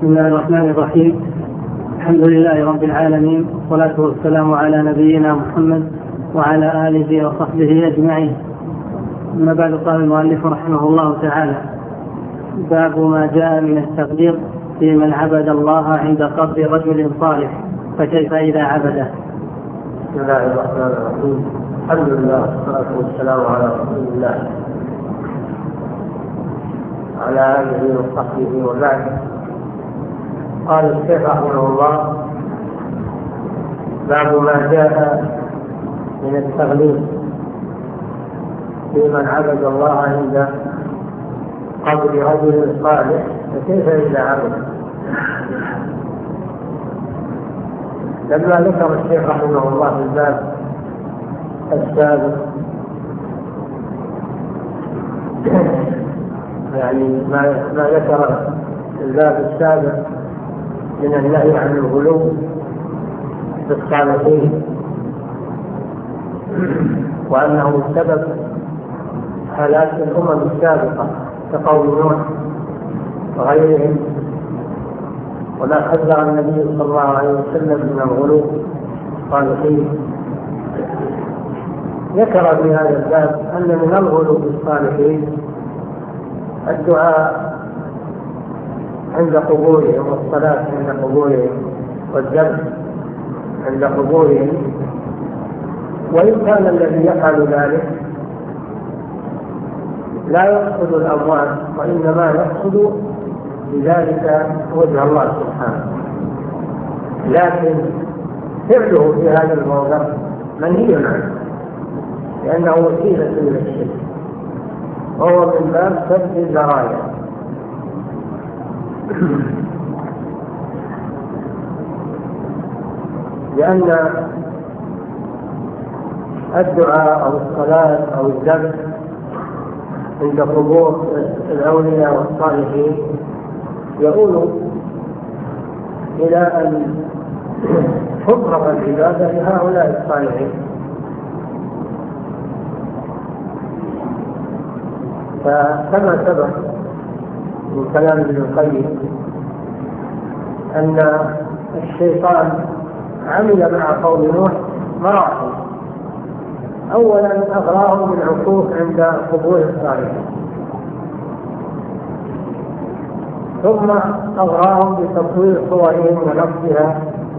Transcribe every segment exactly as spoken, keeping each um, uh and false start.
بسم الله الرحمن الرحيم. الحمد لله رب العالمين، والصلاة والسلام على نبينا محمد وعلى آله وصحبه أجمعين. أما بعد، قال المؤلف رحمه الله تعالى: باب ما جاء من التغليظ في من عبد الله عند قبر رجل صالح، فكيف إذا عبده؟ بسم الله الرحمن الرحيم. الحمد لله والصلاة والسلام على رسول الله على آله وصحبه وبعد. قال الشيخ رحمه الله: باب ما جاء من التغليظ في من عبد الله عند قبر رجل صالح، فكيف إذا عبد؟ لما ذكر الشيخ رحمه الله في الباب السابق يعني ما ما ذكر الباب السابق من النهي عن الغلو في الصالحين، وأنه سبب هلاك الأمم السابقة كقوم نوح وغيرهم، ولا حذر النبي صلى الله عليه وسلم من الغلو في الصالحين. ذكر في هذا الباب أن من الغلو في الصالحين الدعاء عند قبورهم، والصلاة عند قبورهم، والذبح عند قبورهم. وإن كان الذي يفعل ذلك لا يقصد الأموات، وإنما يقصد بذلك وجه الله سبحانه، لكن فعله في هذا الموضع منهي عنه، لأنه وسيلة للشرك، وهو من باب سد الذرائع. لأن الدعاء أو الصلاة أو الذبح عند قبور الأولياء والصالحين يؤول إلى أن تطرق العبادة لهؤلاء الصالحين. فكما سبق من كلام ابن القيم أن الشيطان عمل مع قوم نوح مراحل. أولا أغراهم بالعكوف عند قبور الصالحين، ثم أغراهم بتصوير صورهم ونقصها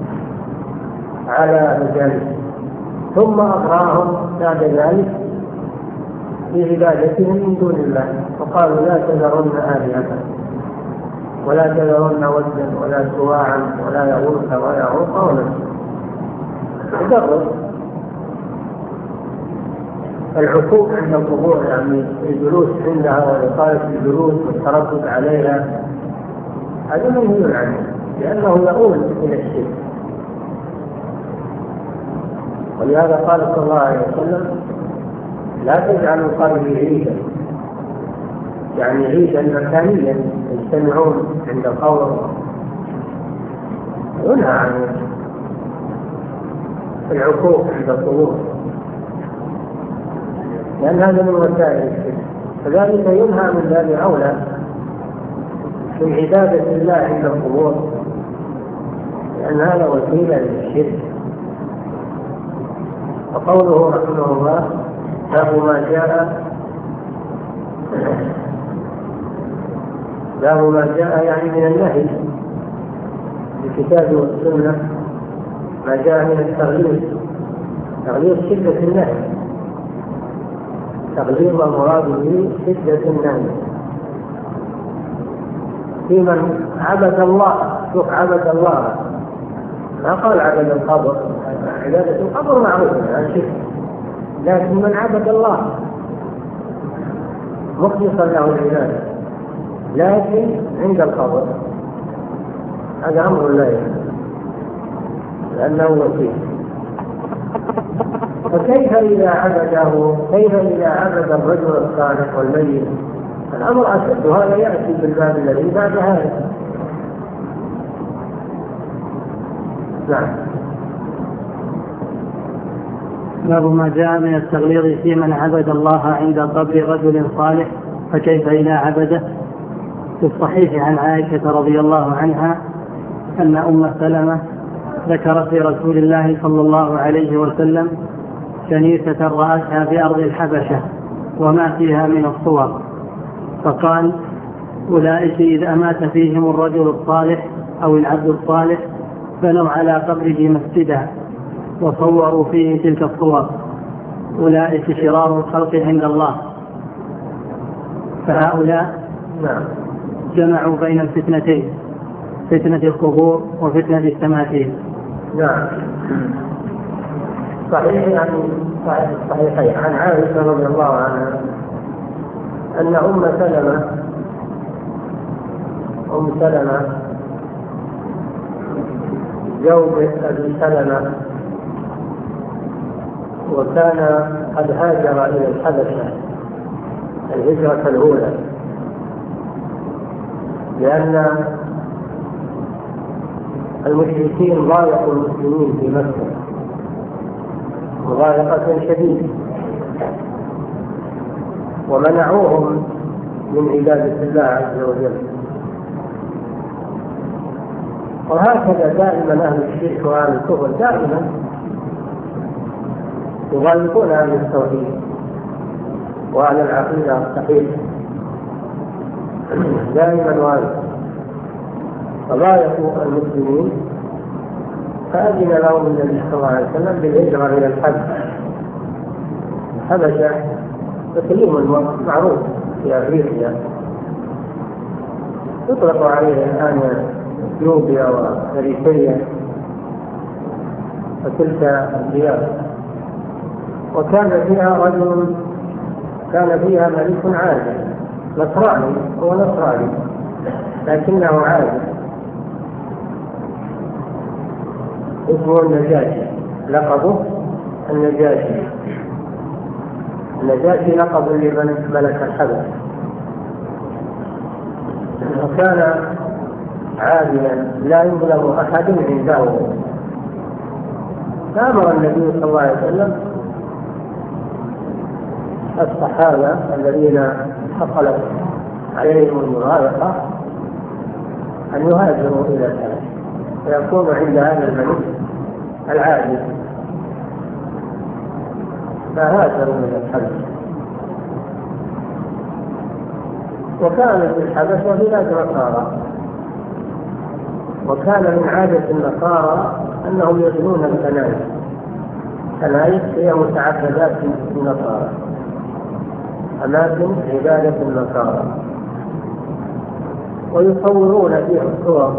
على مجالسهم، ثم أغراهم بعد ذلك بعبادتهم من دون الله، وقالوا: لا تذرن آلهة ولا تذرن ودا ولا سواعا ولا يغوث ويعوق ونسرا. تدرج العقوق عند القبور، يعني الجلوس عندها وإقامة الجلوس والتردد عليها، هذا منهي عنه، لأنه يؤول إلى الشرك. ولهذا قال صلى الله عليه وسلم: لا تجعلوا قبري عيدا، يعني عيدا مكانيا يجتمعون عند القبر. ينهى عن العقوق عند القبور، لأن هذا من وسائل الشرك. فذلك ينهى من باب أولى في عبادة الله عند القبور، لأن هذا وسيلة للشرك. وقوله رحمه الله: باب ما جاء باب ما جاء يعني من النهي بالكتاب والسنة، ما جاء من التغليظ، تغليظ شدة النهي، تغليظ المراد به شدة النهي في من عبد الله. شوف، عبد الله، ما قال عبد القبر، عبادة القبر معروفة عن شرك، لكن من عبد الله مخلصا له العبادة لكن عند القبر، هذا أمر لا يجوز لأنه وسيلة. فكيف إذا عبده؟ كيف إذا عبد الرجل الصالح والميت؟ الأمر أشد، وهذا يأتي بالباب الذي بعد هذا. نعم. باب ما جاء من التغليظ في من عبد الله عند قبر رجل صالح، فكيف إذا عبده؟ في الصحيح عن عائشة رضي الله عنها أن أم سلمة ذكرت لرسول الله صلى الله عليه وسلم كنيسة رأتها بأرض الحبشة وما فيها من الصور، فقال: أولئك إذا مات فيهم الرجل الصالح أو العبد الصالح بنوا على قبره مسجدا وصوروا فيه تلك الصور، أولئك شرار الخلق عند الله. فهؤلاء جمعوا بين الفتنتين، فتنة القبور وفتنة التماثيل. نعم. صحيح عن صحيحين عن عائشة رضي الله عنها أن أم سلمة أم سلمة زوج أبي سلمة وكان قد هاجر إلى الحبشة الهجرة الأولى، لأن المشركين ضايقوا المسلمين في مكة مضايقة شديدة ومنعوهم من عبادة الله عز وجل. وهكذا دائما أهل الشرك وأهل الكفر دائما يضايقون أهل التوحيد وأهل العقيدة الصحيحة دائما وأبدا، فضايقوا المسلمين فأذن لهم النبي صلى الله عليه وسلم بالهجرة إلى الحبشة. الحبشة إقليم معروف في أفريقيا يطلق عليه الآن اثيوبيا واريتريا وتلك الديار. وكان فيها رجل كان فيها ملك عادل نصراني، هو نصراني لكنه عادل اسمه النجاشي، لقبه النجاشي. النجاشي لقب لمن ملك الحبشة، وكان عادلا لا يظلم أحد عنده. فأمر النبي صلى الله عليه وسلم الصحابة الذين حصلت عليهم المضايقة أن يهاجروا إلى الحبشة فيكون عند هذا الملك العادل، فهاجروا إلى الحبشة. وكانت الحبشة بلاد نصارى، وكان من عادة النصارى أنهم يبنون الكنائس، كنائس هي متعبدات النصارى، أماكن عبادة النصارى، ويصورون فيها الصور.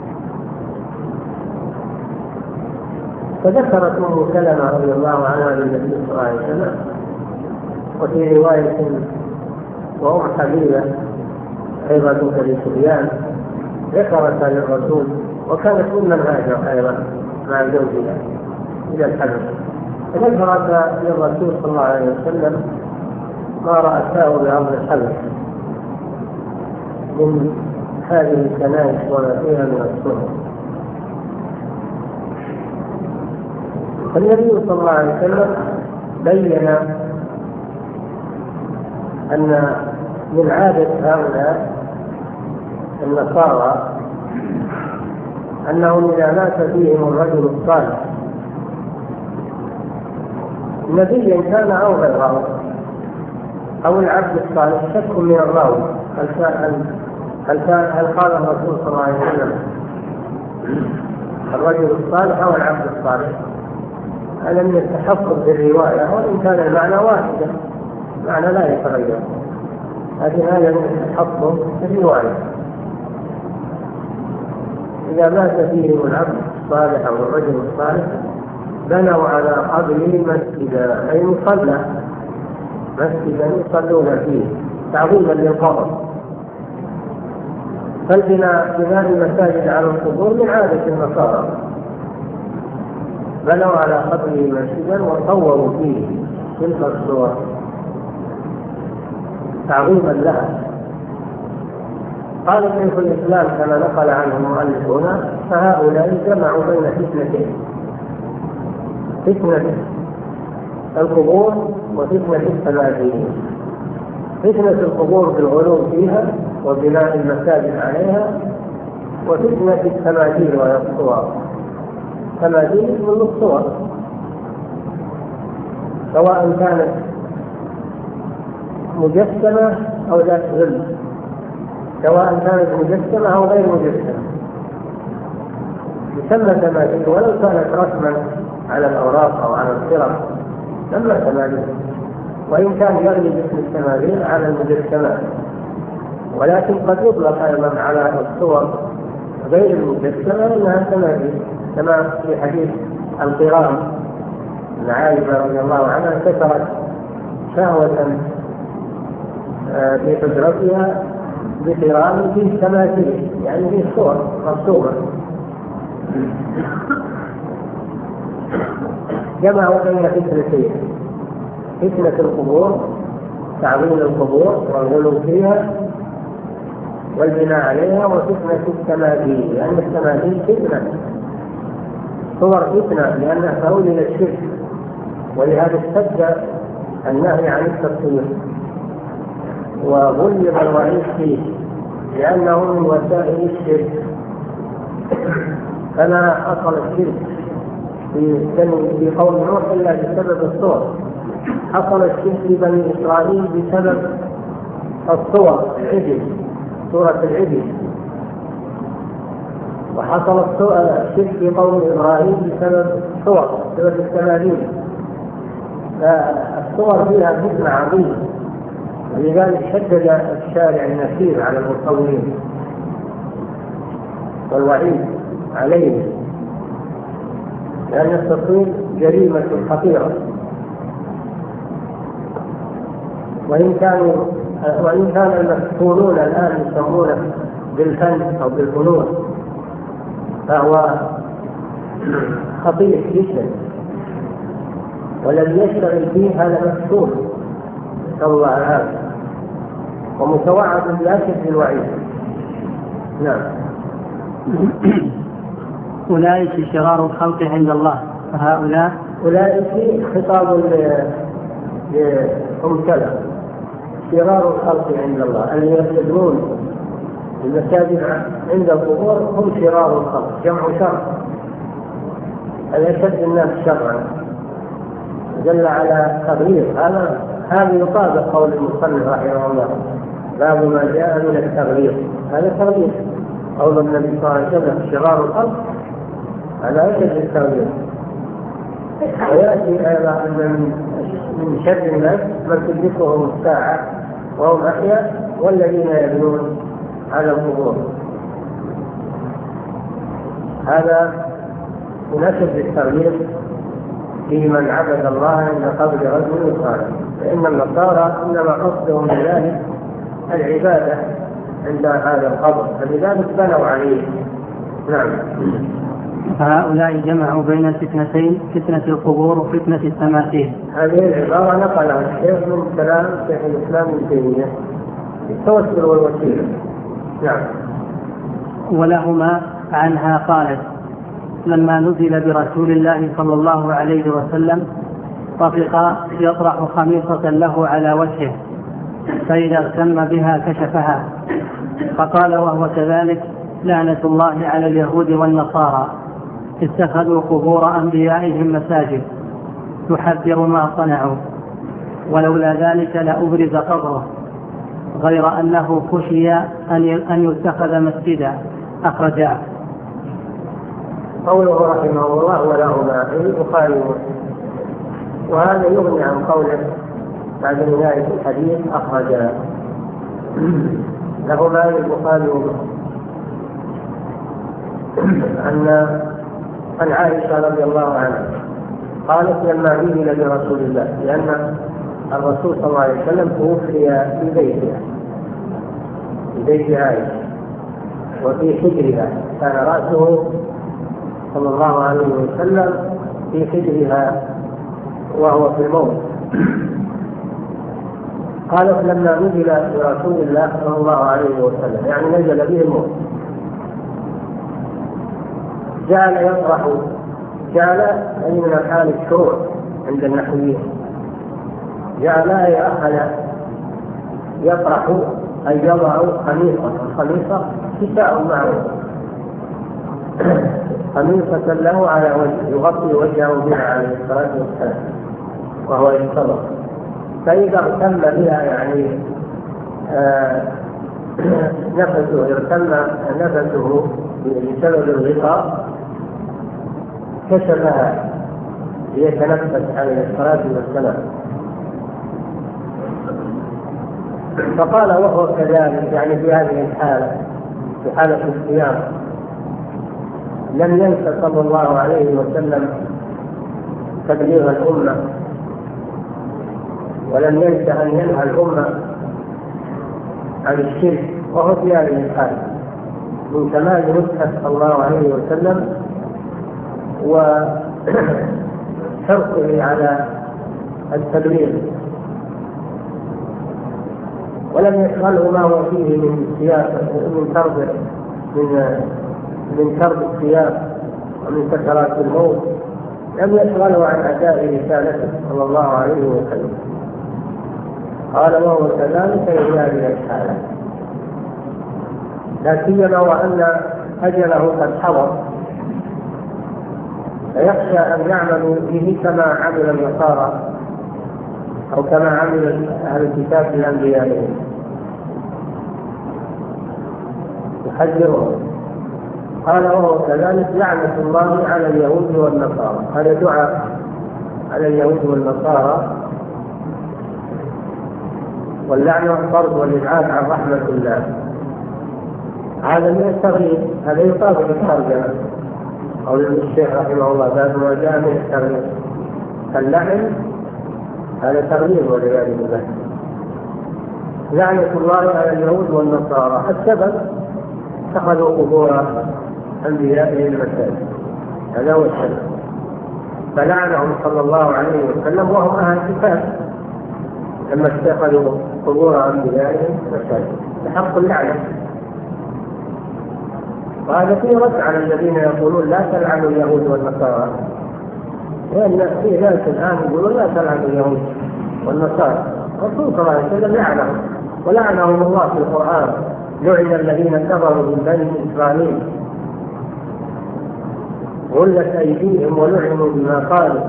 فذكرت أم سلمة رضي الله عنها للنبي صلى الله عليه وسلم، وفي رواية وأم حبيبة أيضا بنت أبي سفيان ذكرت للرسول، وكانت ممن هاجر أيضا مع زوجها إلى الحبشة، فذكرت للرسول صلى الله عليه وسلم ما رأته بأرض الحبشة من هذه الكنائس وما فيها من الصور. فالنبي صلى الله عليه وسلم بين أن من عادة هؤلاء النصارى أنهم إذا مات فيهم الرجل الصالح نبيا كان أو غيره أو العبد الصالح، شك من الراوي هل هل قال الرسول صلى الله عليه وسلم الرجل الصالح أو العبد الصالح؟ هذا من التحفظ بالرواية، وإن كان المعنى واحدا معنى لا يتغير، لكن هذا من التحفظ بالرواية. إذا مات فيهم العبد الصالح أو الرجل الصالح بنوا على قبره مسجدا، أي مصلى، مسجدا يصلون فيه تعظيما للقبر. فالبناء بناء المساجد على القبور من عادة النصارى، بنوا على قبره مسجدا وصوروا فيه تلك الصور تعظيما لها. قال شيخ الإسلام كما نقل عنه المؤلف هنا: فهؤلاء جمعوا بين فتنتين، فتنة القبور وفتنة التماثيل. فتنة القبور بالغلو فيها وبناء المساجد عليها، وفتنة التماثيل وهي الصور. تماثيل من الصور سواء كانت مجسمة أو ذات ظل، سواء كانت مجسمة أو غير مجسمة يسمى تماثيل، ولو كانت رسما على الأوراق أو على الصرف سمى تماثيل، وإن كان يغلب اسم التماثيل على المجسمات، ولكن قد يطلق أيضا على الصور غير المجسمة أنها تماثيل، كما في حديث القرام أن عائشة رضي الله عنها كسرت شهوة في حجرتها بقرام فيه تماثيل، يعني فيه صور مرسومة. جمعوا بين فتنتين: فتنة القبور، تعظيم القبور والغلو فيها والبناء عليها، وفتنة التماثيل، لأن التماثيل فتنة، صور فتنة، لأنها تؤول إلى الشرك، ولهذا اشتد النهي عن التصوير وغلب الوعيد فيه، لأنه من وسائل الشرك. فما حصل الشرك في في قوم نوح إلا بسبب الصور، حصل الشرك في بني إسرائيل بسبب الصور، العجل، صورة العجل، وحصل الشرك في قوم إبراهيم بسبب الصور، بسبب التماثيل. فالصور فيها فتنة عظيمة، ولذلك شدد الشارع النكير على المصورين والوعيد عليهم، لأن التصوير جريمة خطيرة. وإن كانوا وإن كان المسؤولون الآن يسمونه بالفن أو بالفنون، فهو خطير جدا، والذي يشتغل فيه هذا مسؤول نسأل الله العافية، ومتوعد بأشد الوعيد. نعم. أولئك شرار الخلق عند الله، فهؤلاء أولئك خطاب لهم كلام شرار الخلق عند الله، الذين يسجدون المساجد عند القبور هم شرار الخلق، جمع شر، الأشد الناس شرا، دل على تغيير. هذا هذا يطابق قول المصنف رحمه الله: باب ما جاء من التغيير. هذا تغيير، قول النبي صلى الله عليه وسلم شرار الخلق، هذا أشد التغيير. ويأتي أيضا من شر الناس من تدركهم الساعة وهم أحياء والذين يبنون على القبور. هذا مناسب للتغيير في من عبد الله عند قبر رجل صالح، فإن النصارى إنما قصدهم بذلك العبادة عند هذا القبر، فلذلك بنوا عليه. نعم. فهؤلاء جمعوا بين الفتنتين، فتنة القبور وفتنة التماثيل. هذه العبارة نقلها الشيخ من كلام شيخ الإسلام ابن تيمية في التوسل والوسيلة. نعم. ولهما عنها قالت: لما نزل برسول الله صلى الله عليه وسلم طفق يطرح خميصة له على وجهه، فإذا اغتم بها كشفها، فقال وهو كذلك: لعنة الله على اليهود والنصارى، اتخذوا قبور أنبيائهم مساجد، تحذر ما صنعوا، ولولا ذلك لأبرز قبره، غير أنه خشي أن يتخذ مسجدا، أخرجاه. قوله رحمه الله ولهما في البخاري ومسلم، وهذا يغني عن قوله بعد نهاية الحديث أخرجاه. لهما في البخاري ومسلم أن عن عائشة رضي الله عنها قالت: لما نزل برسول الله، لأن الرسول صلى الله عليه وسلم توفي في بيتها في بيت عائشة وفي حجرها، كان رأسه صلى الله عليه وسلم في حجرها وهو في الموت. قالت: لما نزل برسول الله صلى الله عليه وسلم، يعني نزل به الموت، جعل يطرح، جعل أي من حال الشروع عند النحويين، جعل أخذ يطرح أن يضعوا خميصة، الخميصة كساء معروف، خميصة له على وجهه يغطي وجهه بها عليه الصلاة والسلام وهو ينتظر. فإذا اغتم بها يعني آه نفسه ارتم نفسه بسبب الغطاء كشفها ليتنفس عليه الصلاة والسلام. فقال وهو كذلك يعني في هذه الحالة، في حالة الصيام، لم ينس صلى الله عليه وسلم تبليغ الأمة، ولم ينس أن ينهى الأمة عن الشرك، وهو في هذه الحالة من كمال نصحه صلى الله عليه وسلم وحرصه على التبليغ، ولم يشغله ما هو فيه من سياسة من ترب من من ترب السياسة ومن سكرات الموت، لم يشغله عن أداء رسالته صلى الله عليه وسلم. قال وهو كذلك في هذه الحالة، لا سيما وأن أجله قد حضر، فيخشى أن يعملوا به كما عمل النصارى أو كما عمل أهل الكتاب بأنبيائهم، يحذرهم. قال وهو كذلك لعنة الله على اليهود والنصارى، هذا دعاء على اليهود والنصارى، واللعنة والطرد والإبعاد عن رحمة الله. هذا من التغليب، هذا يطابق الترجمة قول الشيخ رحمه الله باب ما جاء من التغليب. اللعن هذا تغليب والعياذ بالله. لعنة الله على اليهود والنصارى، السبب اتخذوا قبور أنبيائهم مساجد، هذا هو السبب، فلعنهم صلى الله عليه وسلم وهم أهل الكتاب لما اتخذوا قبور أنبيائهم مساجد، بحق اللعنة. وهذا فيه رد على الذين يقولون لا تلعنوا اليهود والنصارى، لأن في ناس الآن يقولون لا تلعنوا اليهود والنصارى. الرسول صلى الله عليه وسلم لعنهم ولعنهم الله في القرآن، لعن الذين كفروا من بني إسرائيل غلت أيديهم ولعنوا بما قالوا.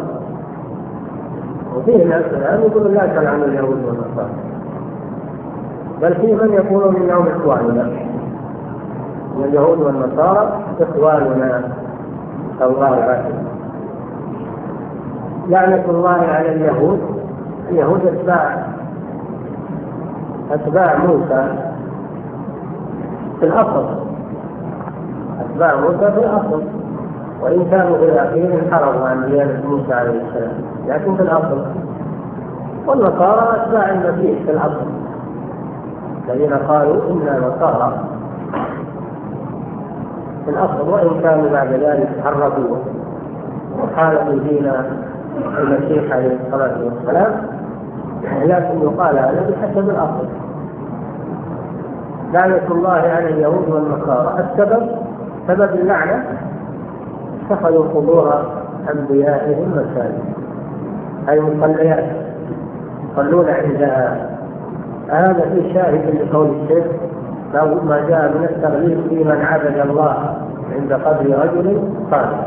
وفيه ناس الآن يقولون لا تلعنوا اليهود والنصارى، بل في من يقولون إنهم إخواننا، اليهود والنصارى إخواننا الله العافية. لعنة الله على اليهود، اليهود أتباع أتباع موسى في الأصل، أتباع موسى في الأصل، وإن كانوا في الأخير انحرفوا عن ديانة موسى عليه السلام، لكن في الأصل. والنصارى أتباع المسيح في الأصل، الذين قالوا إنا نصارى في الأصل، وإن كانوا بعد ذلك حرفوا وخالفوا دين المسيح عليه الصلاة والسلام، لكن يقال هذا بحسب الأصل. لعنة الله على اليهود والنصارى، السبب سبب اللعنة اتخذوا قبور أنبيائهم مساجد، أي مصليات يصلون عندها. هذا في شاهد لقول الشيخ لو ما جاء من التغليب في من عبد الله عند قبر رجل صالح،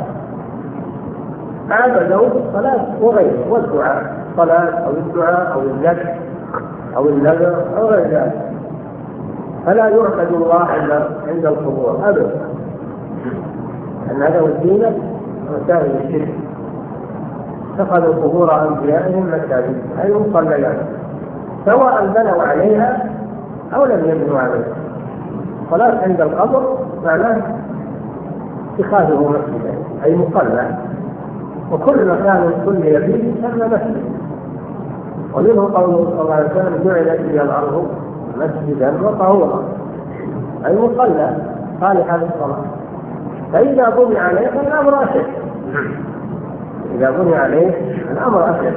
عبدوا الصلاة وغيره والدعاء، الصلاة أو الدعاء أو الذبح أو النذر أو غير ذلك، فلا يعبد الله عند القبور أبدا، أن هذا هو الدين وسائل الشرك. اتخذوا قبور أنبيائهم مساجد، أي مصليات، سواء بنوا عليها أو لم يبنوا عليها. الصلاة عند القبر معناه اتخاذه مسجدا، أي مصلى، وكل مكان صلي فيه يسمى مسجد. ومنه قوله صلى الله عليه وسلم جعلت لي الأرض مسجدا وطهورا، أي مصلى صالحا للصلاة. فإذا بني عليه فالأمر أشد، إذا بني عليه الأمر أشد.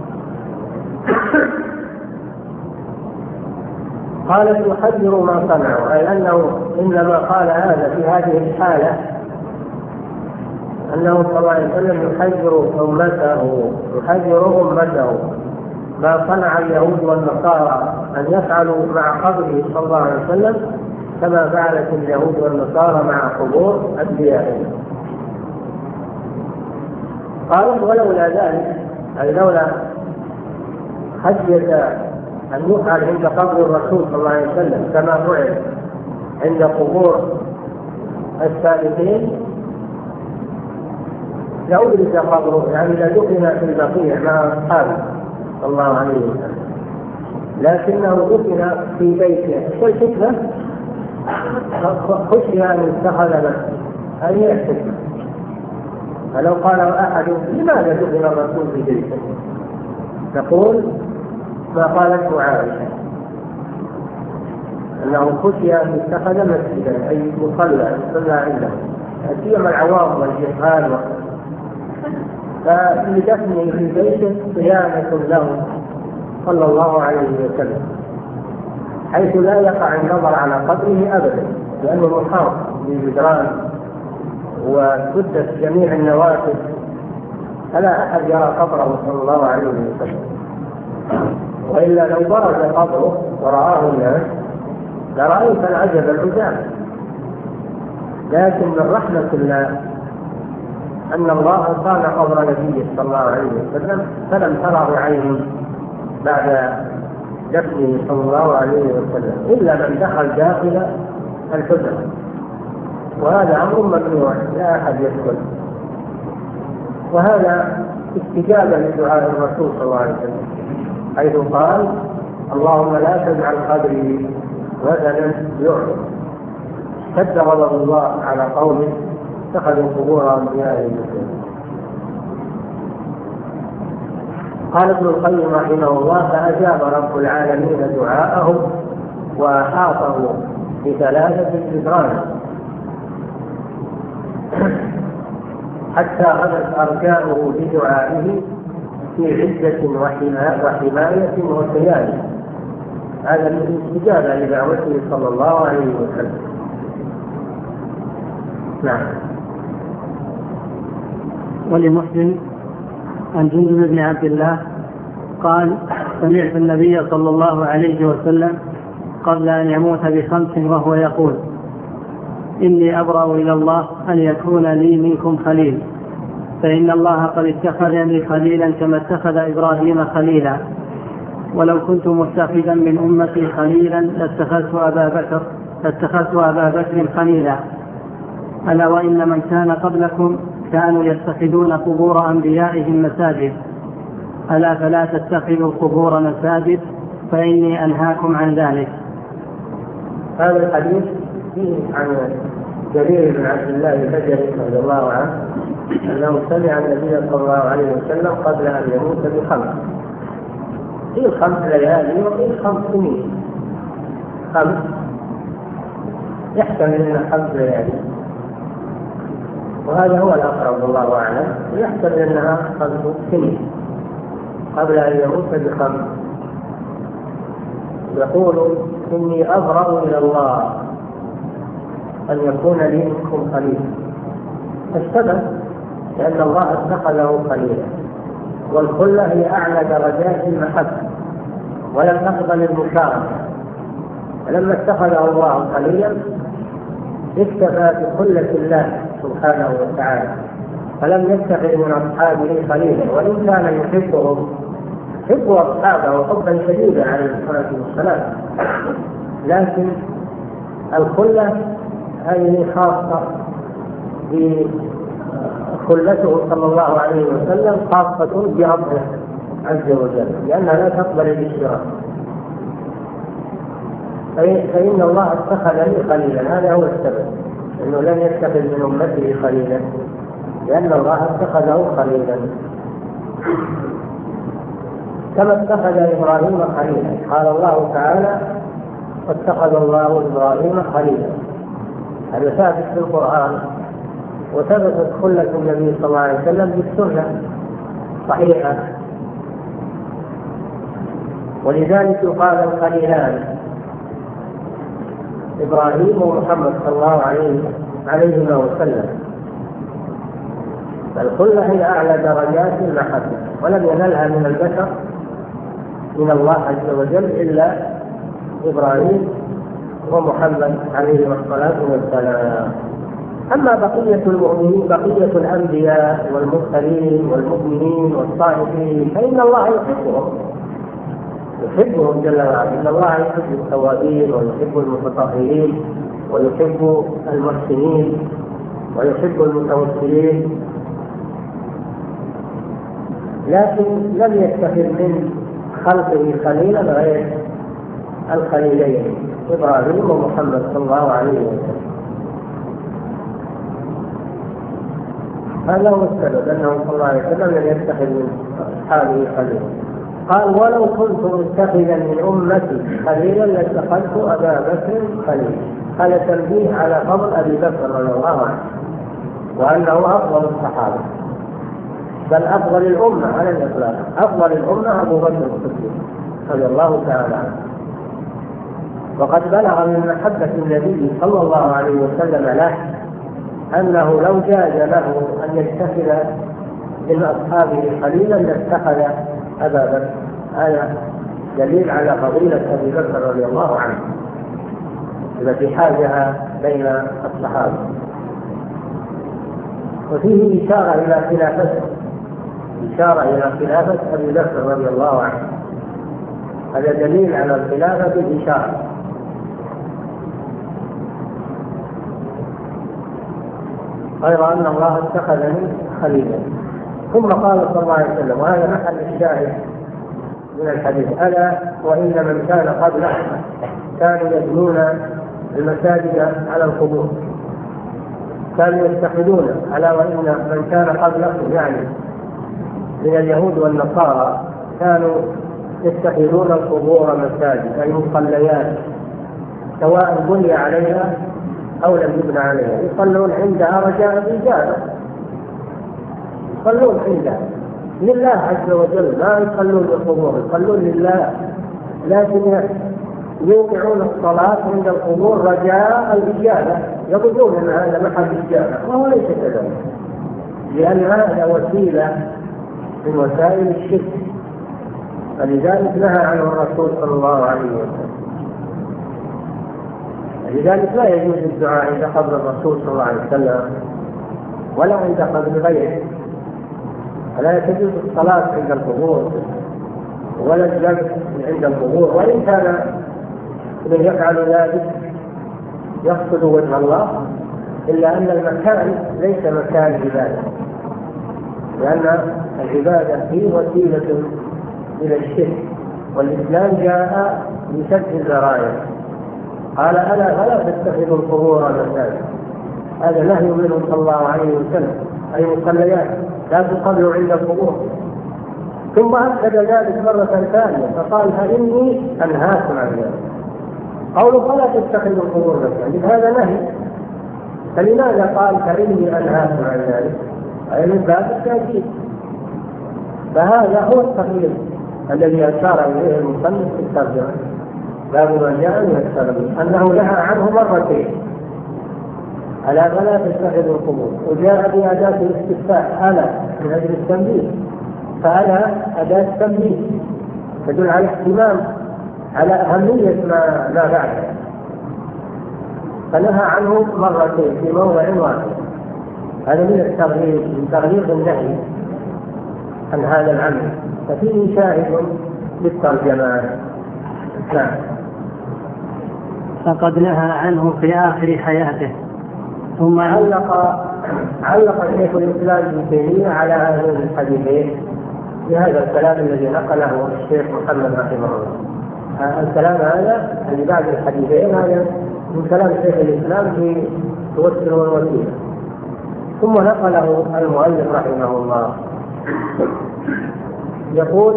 قال يحذر ما صنعوا، أي أنه إنما قال هذا في هذه الحالة أنه صلى الله عليه وسلم يحذر أمته، يحذر أمته ما صنع اليهود والنصارى أن يفعلوا مع قبره صلى الله عليه وسلم كما فعلت اليهود والنصارى مع قبور أنبيائهم. قالوا ولولا ذلك، أي لولا خشية أن يفعل عند قبر الرسول صلى الله عليه وسلم كما فعل عند قبور السابقين لأبرز قبره، يعني لدفن في البقيع مع أصحابه صلى الله عليه وسلم، لكنه دفن في بيته. والفتنة خشي أن يتخذ مسجد أن يحتفل. فلو قال أحد لماذا دفن الرسول في بيته؟ تقول ما قالته عائشة أنه خشي أن يتخذ مسجدا أي مصلى يصلى عنده، سيما العوام والجهال، ففي دفنه في بيته صيانة له صلى الله عليه وسلم، حيث لا يقع النظر على قبره أبدا، لأنه محاط بالجدران وسدت جميع النوافذ، فلا أحد يرى قبره صلى الله عليه وسلم. وإلا لو برز قبره ورآه الناس لرأيت العجب العجاب. لكن من رحمة الله أن الله صان قبر نبيه صلى الله عليه وسلم فلم تره عين بعد دفنه صلى الله عليه وسلم إلا من دخل داخل الحجرة، وهذا أمر ممنوع لا أحد يدخل. وهذا استجابة لدعاء الرسول صلى الله عليه وسلم حيث قال اللهم لا تجعل قبري وثنا يعبد. شد غضب الله على قوم اتخذوا قبور انبيائهم مسجدا. قال ابن القيم رحمه الله فأجاب رب العالمين دعاءه وأحاطه بثلاثة جدران حتى غدت أركانه بدعائه في عزة وحماية وصيانة. هذا من استجابة لدعوته صلى الله عليه وسلم. نعم. ولمسلم عن جندب بن عبد الله قال سمعت النبي صلى الله عليه وسلم قبل أن يموت بخمس وهو يقول إني أبرأ إلى الله أن يكون لي منكم خليل، فإن الله قد اتخذني خليلا كما اتخذ إبراهيم خليلا، ولو كنت متخذا من أمتي خليلا لاتخذت أبا بكر لاتخذت أبا بكر خليلا. ألا وإن من كان قبلكم كانوا يتخذون قبور أنبيائهم مساجد، ألا فلا تتخذوا القبور مساجد فإني أنهاكم عن ذلك. هذا الحديث فيه عن جرير بن عبد الله البجلي رضي الله عنه أنه سمع النبي صلى الله عليه وسلم قبل أن يموت بخمس، في خمس ليالي وفي خمس سنين، خمس يحتمل أن خمس ليالي، وهذا هو الأقرب والله أعلم، يحتمل أنها خمس سنين قبل أن يموت بخمس. يقول إني أبرأ إلى الله أن يكون لي منكم خليل. السبب لأن الله اتخذه خليلا، والخلة هي أعلى درجات المحبة ولم تقبل المشاركة، فلما اتخذه الله خليلا اكتفى بخلة الله سبحانه وتعالى، فلم يتخذ من أصحابه خليلا، وإن كان يحبهم يحب أصحابه حبا شديدا عليه الصلاة والسلام، لكن الخلة هذه خاصة بخلته صلى الله عليه وسلم، خاصة بربه عز وجل لأنها لا تقبل الاشتراك. فإن الله اتخذني خليلا، هذا هو السبب، أنه لم يتخذ من أمته خليلا لأن الله اتخذه خليلا كما اتخذ إبراهيم خليلا. قال الله تعالى واتخذ الله إبراهيم خليلا، هذا ثابت في القرآن، وثبتت خلة النبي صلى الله عليه وسلم بالسنة صحيحة، ولذلك يقال الخليلان إبراهيم ومحمد صلى الله عليه وسلم. فالخلة هي أعلى درجات المحبة، ولم ينلها من البشر من الله عز وجل إلا إبراهيم ومحمد عليه الصلاة والسلام. أما بقية المؤمنين بقية الأنبياء والمرسلين والمؤمنين والصالحين فإن الله يحبهم يحبهم جل وعلا. إن الله يحب التوابين ويحب المتطهرين ويحب المحسنين ويحب المتوكلين، لكن لم يتخذ من خلقه خليلا غير الخليلين إبراهيم ومحمد صلى الله عليه وسلم. هذا هو السبب أنه صلى الله عليه وسلم لم يتخذ من أصحابه خليلا. قال ولو كنت متخذا من أمتي خليلا لاتخذت أبا بكر خليلا. هذا تنبيه على فضل أبي بكر رضي الله عنه وأنه أفضل الصحابة، بل أفضل الأمة على الإطلاق. أفضل الأمة أبو بكر الصديق رضي الله تعالى عنه. وقد بلغ من محبة النبي صلى الله عليه وسلم له أنه لو جاز له أن يتخذ من أصحابه خليلا لاتخذ أبا بكر. هذا دليل على فضيلة أبي بكر رضي الله عنه التي حاجها بين الصحابة. وفيه إشارة إلى خلافته، إشارة إلى خلافة أبي بكر رضي الله عنه. هذا دليل على الخلافة بالإشارة. غير أن الله اتخذني خليلا. ثم قال صلى الله عليه وسلم، وهذا محل الشاهد من الحديث: ألا وإن من كان قبله كانوا يبنون المساجد على القبور، كانوا يتخذون، على وإن من كان قبله يعني من اليهود والنصارى كانوا يتخذون القبور مساجد أي مصليات، سواء بني عليها أو لم يبنى عليها، يصلون عندها رجاء الإجابة، يصلون عندها لله عز وجل، لا يصلون للقبور، يصلون لله، لكن يوقعون الصلاة عند القبور رجاء الإجابة، يظنون أن هذا محل الإجابة وهو ليس كذلك، لأن هذا وسيلة من وسائل الشرك، فلذلك نهى عنه الرسول صلى الله عليه وسلم. لذلك لا يجوز الدعاء عند قبر الرسول صلى الله عليه وسلم ولا عند قبر غيره، ولا تجوز الصلاة عند القبور ولا الجلوس عند القبور، وإن كان من يفعل ذلك يقصد وجه الله، إلا أن المكان ليس مكان عبادة، لأن العبادة فيه وسيلة إلى الشرك، والإسلام جاء بسد الذرائع. قال: ألا فلا تتخذوا القبور مساجد. هذا نهي منه صلى الله عليه وسلم، أي مصليات لا تصلوا عند القبور. ثم أكد ذلك مرة ثانية فقال: فإني أنهاكم عن ذلك. قوله فلا تتخذوا القبور مساجد هذا نهي، فلماذا قال فإني أنهاكم عن ذلك؟ أي من باب التأكيد. فهذا هو التقليد الذي أشار إليه المصنف في الترجمة، باب ما جاء من الترجمة أنه نهى عنه مرتين: ألا فلا تتخذوا القبور، وجاء بأداة الاستفتاء ألا من أجل التنبيه، فألا أداة تنبيه تدل على اهتمام على أهمية ما ما بعده، فنهى عنه مرتين في موضع واحد. هذا من التغليظ، من تغليظ النهي عن هذا العمل، ففيه شاهد للترجمة. نعم. فقد نهى عنه في آخر حياته. ثم علق علق شيخ الإسلام ابن تيمية على هذين الحديثين بهذا الكلام الذي نقله الشيخ محمد رحمه الله. الكلام هذا اللي بعد الحديثين هذا من كلام شيخ الإسلام في توسل والوسيلة، ثم نقله المؤلف رحمه الله. يقول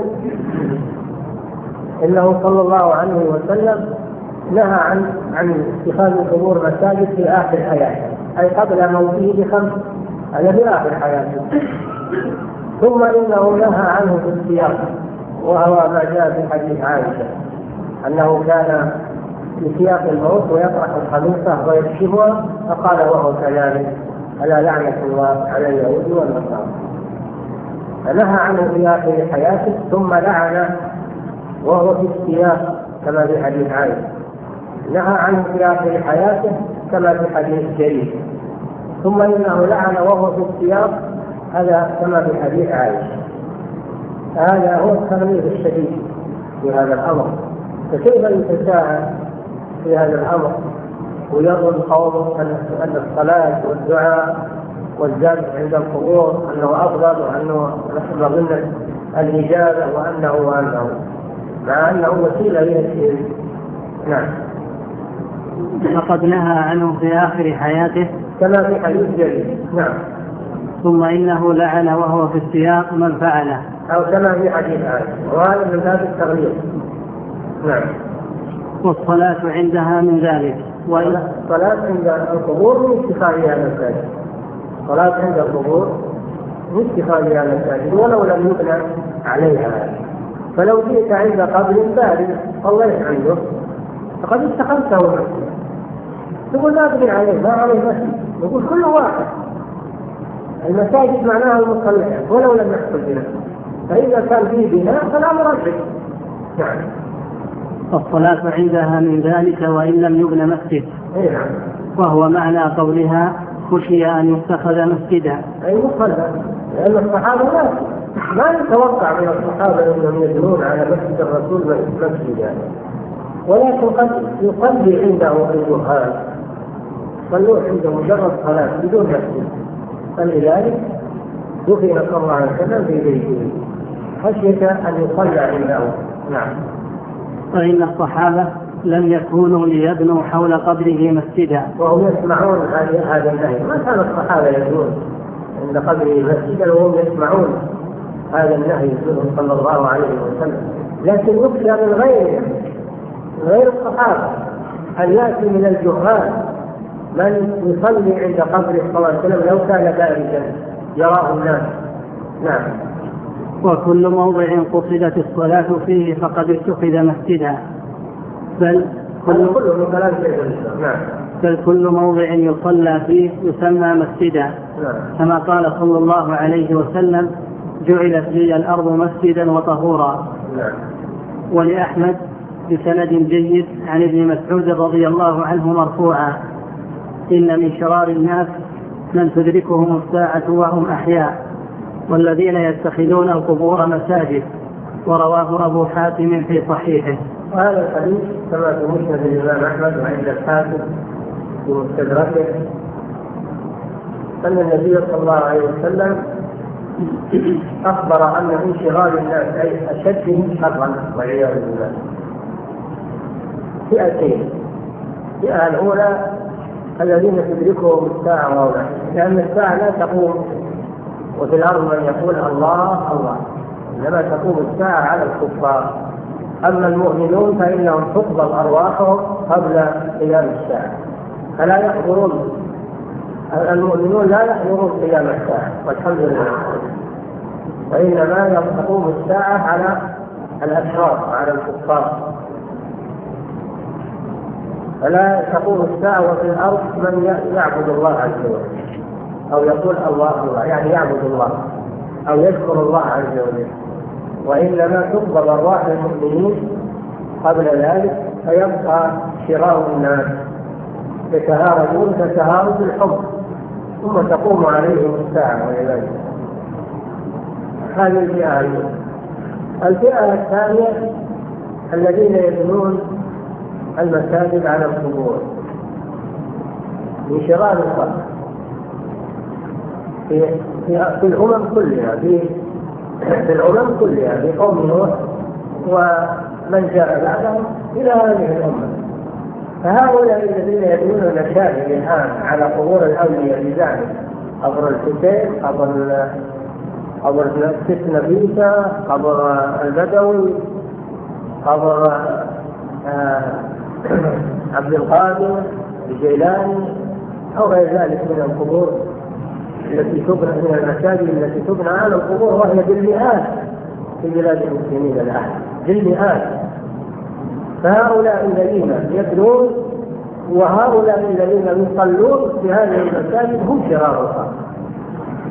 إنه صلى الله عليه وسلم نهى عن عن اتخاذ القبور مساجد في آخر حياته، أي قبل موته بخمس، هذا في آخر حياته. ثم إنه نهى عنه في السياق، وهو ما جاء في حديث عائشة أنه كان في سياق الموت ويطرح الخميصة ويكشفها، فقال وهو كذلك: ألا لعنة الله على اليهود والنصارى. فنهى عنه في آخر حياته، ثم لعن وهو في السياق كما في حديث عائشة، نهى عنه في آخر حياته كما في حديث جرير، ثم إنه لعن وهو في السياق، هذا كما في حديث عائشة. هذا هو التغليظ الشديد في هذا الأمر. فكيف يتساهل في هذا الأمر ويظن قوم أن الصلاة والدعاء والذبح عند القبور أنه أفضل، وأنه نحن ضمن الإجابة، وأنه وأنه مع أنه وسيلة إلى الشيء. نعم. فقد نهى عنه في آخر حياته كما في حديث جرير. نعم. ثم إنه لعن وهو في السياق من فعله، أو كما في حديث عائشة، وهذا من باب التغليظ. نعم. والصلاة عندها من ذلك. الصلاة عند القبور من اتخاذها المساجد، الصلاة عند القبور من اتخاذها المساجد ولو لم يبنى عليها. فلو جئت عند قبر بارد صليت عنده فقد اتخذته مسجدا، تقول لا تبني عليه، ما عليه مسجد، نقول كل واحد. المساجد معناها المصليات ولو لم يحصل بناء، فإذا كان فيه بناء فلا مرجح. نعم. الصلاة عندها من ذلك وإن لم يبن مسجد. نعم. وهو معنى قولها خشي أن يتخذ مسجدا، أي مصلى، لأن الصحابة لا ما يتوقع من الصحابة أنهم يبنون على مسجد الرسول مسجدا، ولكن قد يصلي عنده الجهال، صلوا عنده مجرد صلاة بدون مسجد، فلذلك دفن صلى الله عليه وسلم في بيته خشية أن يصلى عنده. نعم. فإن الصحابة لم يكونوا ليبنوا حول قبره مسجدا، وهم يسمعون هذا النهي. ما كان الصحابة يبنون عند قبره مسجدا وهم يسمعون هذا النهي صلى الله عليه وسلم، لكن يخشى من غيرهم، من غير الصحابة، أن يأتي من الجهال من يصلي عند قبره صلى الله عليه وسلم لو كان باردا يراه الناس. نعم. وكل موضع قصدت الصلاة فيه فقد اتخذ مسجدا، بل كل, نعم. بل كل موضع يصلى فيه يسمى مسجدا. نعم. كما قال صلى الله عليه وسلم جعلت لي الأرض مسجدا وطهورا. نعم. ولأحمد بسند جيد عن ابن مسعود رضي الله عنه مرفوعا: إن من شرار الناس من تدركهم الساعة وهم أحياء، والذين يتخذون القبور مساجد. ورواه أبو حاتم في صحيحه. وهذا الحديث كما في مسند الإمام أحمد وعند الحاكم في مستدركه أن النبي صلى الله عليه وسلم أخبر أن من شرار الناس أي أشدهم شرا والعياذ بالله فئتين: الفئة الأولى الذين تدركهم الساعة وهم أحياء، لأن الساعة لا تقوم وفي الأرض من يقول الله الله، إنما تقوم الساعة على الكفار. أما المؤمنون فإنهم تقبض أرواحهم قبل قيام الساعة، فلا يحضرون، المؤمنون لا يحضرون قيام الساعة والحمد لله، وإنما تقوم الساعة على الأشرار على الكفار. فلا تقوم الساعة وفي الأرض من يعبد الله عز وجل أو يقول الله الله، يعني يعبد الله أو يذكر الله عز وجل، وإنما تقبض أرواح المؤمنين قبل ذلك، فيبقى شرار الناس يتهاربون كتهارب الحب ثم تقوم عليهم الساعة والعياذ. هذه الفئة الأولى. الفئة الثانية الذين يبنون المساجد على القبور من شرار الخلق في في, في الأمم كلها، في في الأمم كلها، في قوم نوح ومن جاء بعدهم إلى هذه الأمة. فهؤلاء الذين يبنون المساجد الآن على قبور الأولياء بزعمهم قبر الحسين، قبر قبر ست نبيسة، قبر البدوي، قبر آه عبد القادر الجيلاني أو غير ذلك من القبور التي تبنى من المساجد التي تبنى على القبور، وهي بالمئات في بلاد المسلمين الآن بالمئات. فهؤلاء الذين يبنون وهؤلاء الذين يصلون في هذه المساجد هم شرار الخلق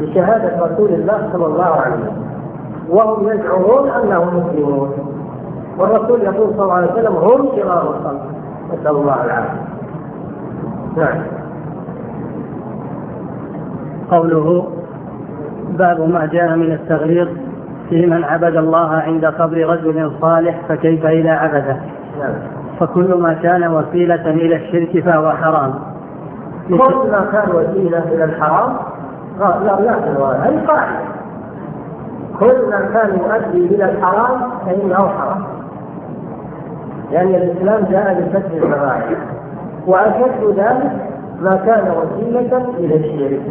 بشهادة رسول الله صلى الله عليه وسلم، وهم يزعمون أنهم مسلمون، والرسول يقول صلى الله عليه وسلم هم شرار الخلق، نسأل الله العافية. نعم. قوله باب ما جاء من التغليظ في من عبد الله عند قبر رجل صالح فكيف إذا عبده. نعم. فكل ما كان وسيلة إلى الشرك فهو حرام. كل ما كان وسيلة إلى الحرام لا لا هذه قاعدة، كل ما كان يؤدي إلى الحرام فإنه حرام، لأن يعني الإسلام جاء بفتح الذرائع، وأشد ذلك ما كان وسيلة إلى الشرك.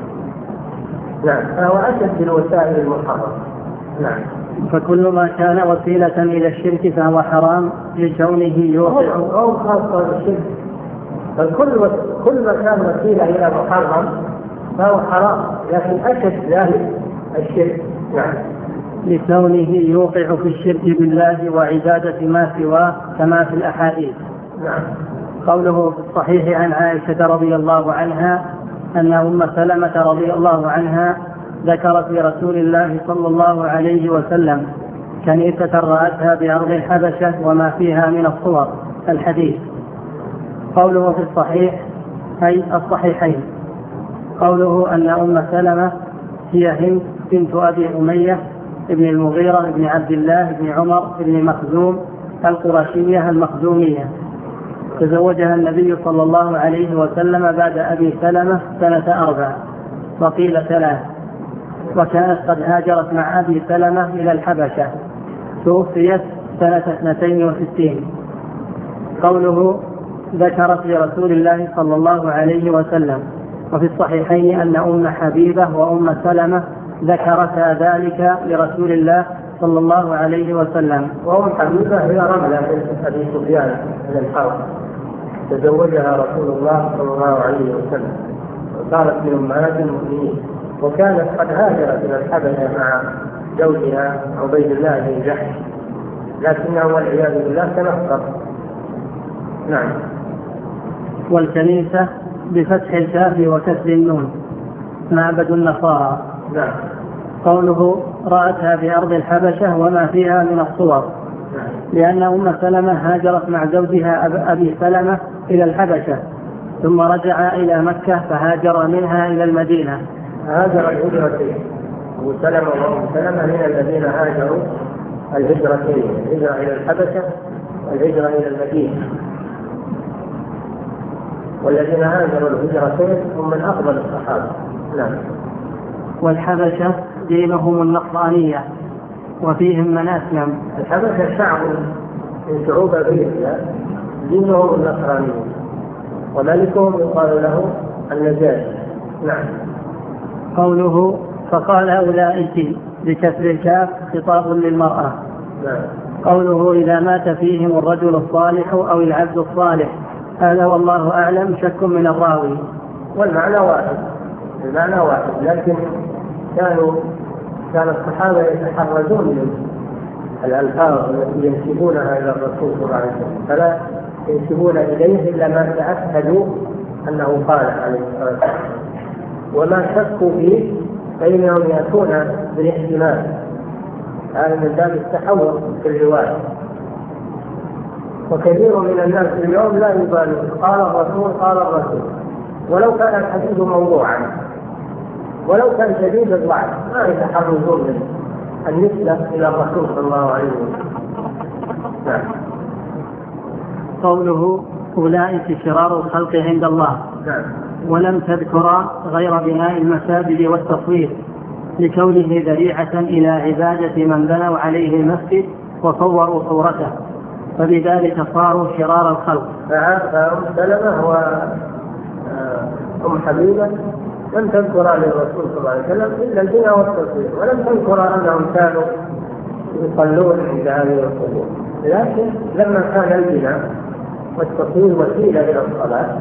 نعم. فهو أشد الوسائل المحرمة. نعم. فكل ما كان وسيلة إلى الشرك فهو حرام لكونه يوقع أو خاصة بالشرك، فكل كل ما كان وسيلة إلى محرم فهو حرام، لكن أشد ذلك الشرك. نعم. لكونه يوقع في الشرك بالله وعبادة ما سواه كما في الأحاديث. نعم. قوله في الصحيح عن عائشة رضي الله عنها أن أم سلمة رضي الله عنها ذكرت لرسول الله صلى الله عليه وسلم كنيسة رأتها بأرض الحبشة وما فيها من الصور. الحديث. قوله في الصحيح أي الصحيحين. قوله أن أم سلمة هي هند بنت أبي أمية ابن المغيرة ابن عبد الله ابن عمر ابن مخزوم القرشية المخزومية، تزوجها النبي صلى الله عليه وسلم بعد أبي سلمة سنة أربع وقيل ثلاث، وكانت قد هاجرت مع أبي سلمة إلى الحبشة، توفيت سنة اثنتين وستين. قوله ذكرت لرسول الله صلى الله عليه وسلم. وفي الصحيحين أن أم حبيبة وأم سلمة ذكرتا ذلك لرسول الله صلى الله عليه وسلم. وأم حبيبة هي رملة بنت أبي سفيان من الحرب، تزوجها رسول الله صلى الله عليه وسلم وصارت من أمهات المؤمنين، وكانت قد هاجرت إلى الحبشة مع زوجها عبيد الله بن جحش، لكنه والعياذ بالله تنصر. نعم. والكنيسة بفتح الكاف وكسر النون معبد النصارى. نعم. قوله رأتها في أرض الحبشة وما فيها من الصور. نعم. لأن أم سلمة هاجرت مع زوجها أبي سلمة إلى الحبشة ثم رجع إلى مكة فهاجر منها إلى المدينة. هاجر الهجرتين، أبو سلمة وأم سلمة من الذين هاجروا الهجرتين، الهجرة إلى الحبشة والهجرة إلى المدينة، والذين هاجروا الهجرتين هم من أفضل الصحابة. نعم. والحبشة دينهم النصرانية وفيهم من أسلم. الحبشة شعب من شعوب أفريقيا دينهم النصرانية، وملكهم يقال له النجاشي. نعم. قوله فقال أولئك بكسر الكاف خطاب للمرأة. نعم. قوله إذا مات فيهم الرجل الصالح أو العبد الصالح، هذا والله أعلم شك من الراوي، والمعنى واحد، المعنى واحد، لكن كانوا كان الصحابة يتحرزون من الألفاظ التي ينسبونها إلى الرسول صلى الله عليه وسلم، فلا ينسبون إليه إلا ما تأكدوا أنه قال عليه الصلاة والسلام، وما شكوا فيه فإنهم يأتون بالاحتمال، هذا من باب التحول في الرواية. وكثير من الناس اليوم لا يبالون، قال الرسول قال الرسول، ولو كان الحديث موضوعا ولو كان شديد الضعف ما يتحرزون منه النسبة إلى الرسول صلى الله عليه وسلم. نعم. قوله أولئك شرار الخلق عند الله. نعم. ولم تذكر غير بناء المساجد والتصوير لكونه ذريعة إلى عبادة من بنوا عليه المسجد وصوروا صورته، فبذلك صاروا شرار الخلق. فأم سلمة وأم حبيبة لم تذكر للرسول صلى الله عليه وسلم إلا البناء والتصوير، ولم تذكر أنهم كانوا يصلون عند هذه القبور، لكن لما كان البناء والتصوير وسيلة إلى الصلاة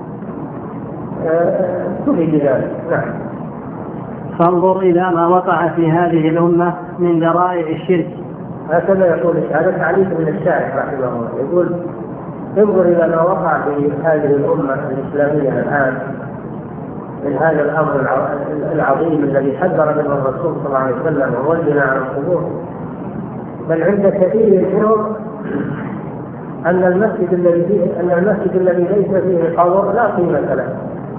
تفيد بذلك. نعم. فانظر إلى ما وقع في هذه الأمة من ذرائع الشرك. هكذا يقول هذا تعليق من الشارع رحمه الله، يقول انظر إلى ما وقع في هذه الأمة الإسلامية الآن من هذا الأمر العظيم الذي حذر منه الرسول صلى الله عليه وسلم، وهو البناء على القبور. بل عند كثير منهم أن المسجد الذي فيه أن المسجد الذي ليس فيه قبر لا قيمة له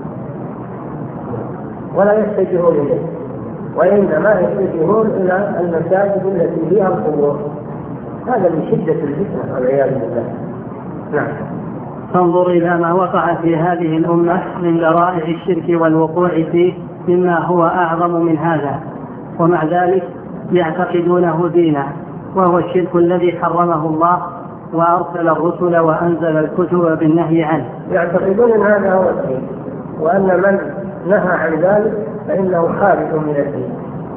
ولا يتجهون إليه، وإنما يتجهون إلى المساجد التي فيها القبور. هذا من شدة الفتنة والعياذ بالله. نعم. فانظر إلى ما وقع في هذه الأمة من ذرائع الشرك والوقوع فيه مما هو أعظم من هذا، ومع ذلك يعتقدونه دينا، وهو الشرك الذي حرمه الله وأرسل الرسل وأنزل الكتب بالنهي عنه. يعتقدون أن هذا هو الدين، وأن من نهى عن ذلك فإنه خارج من الدين.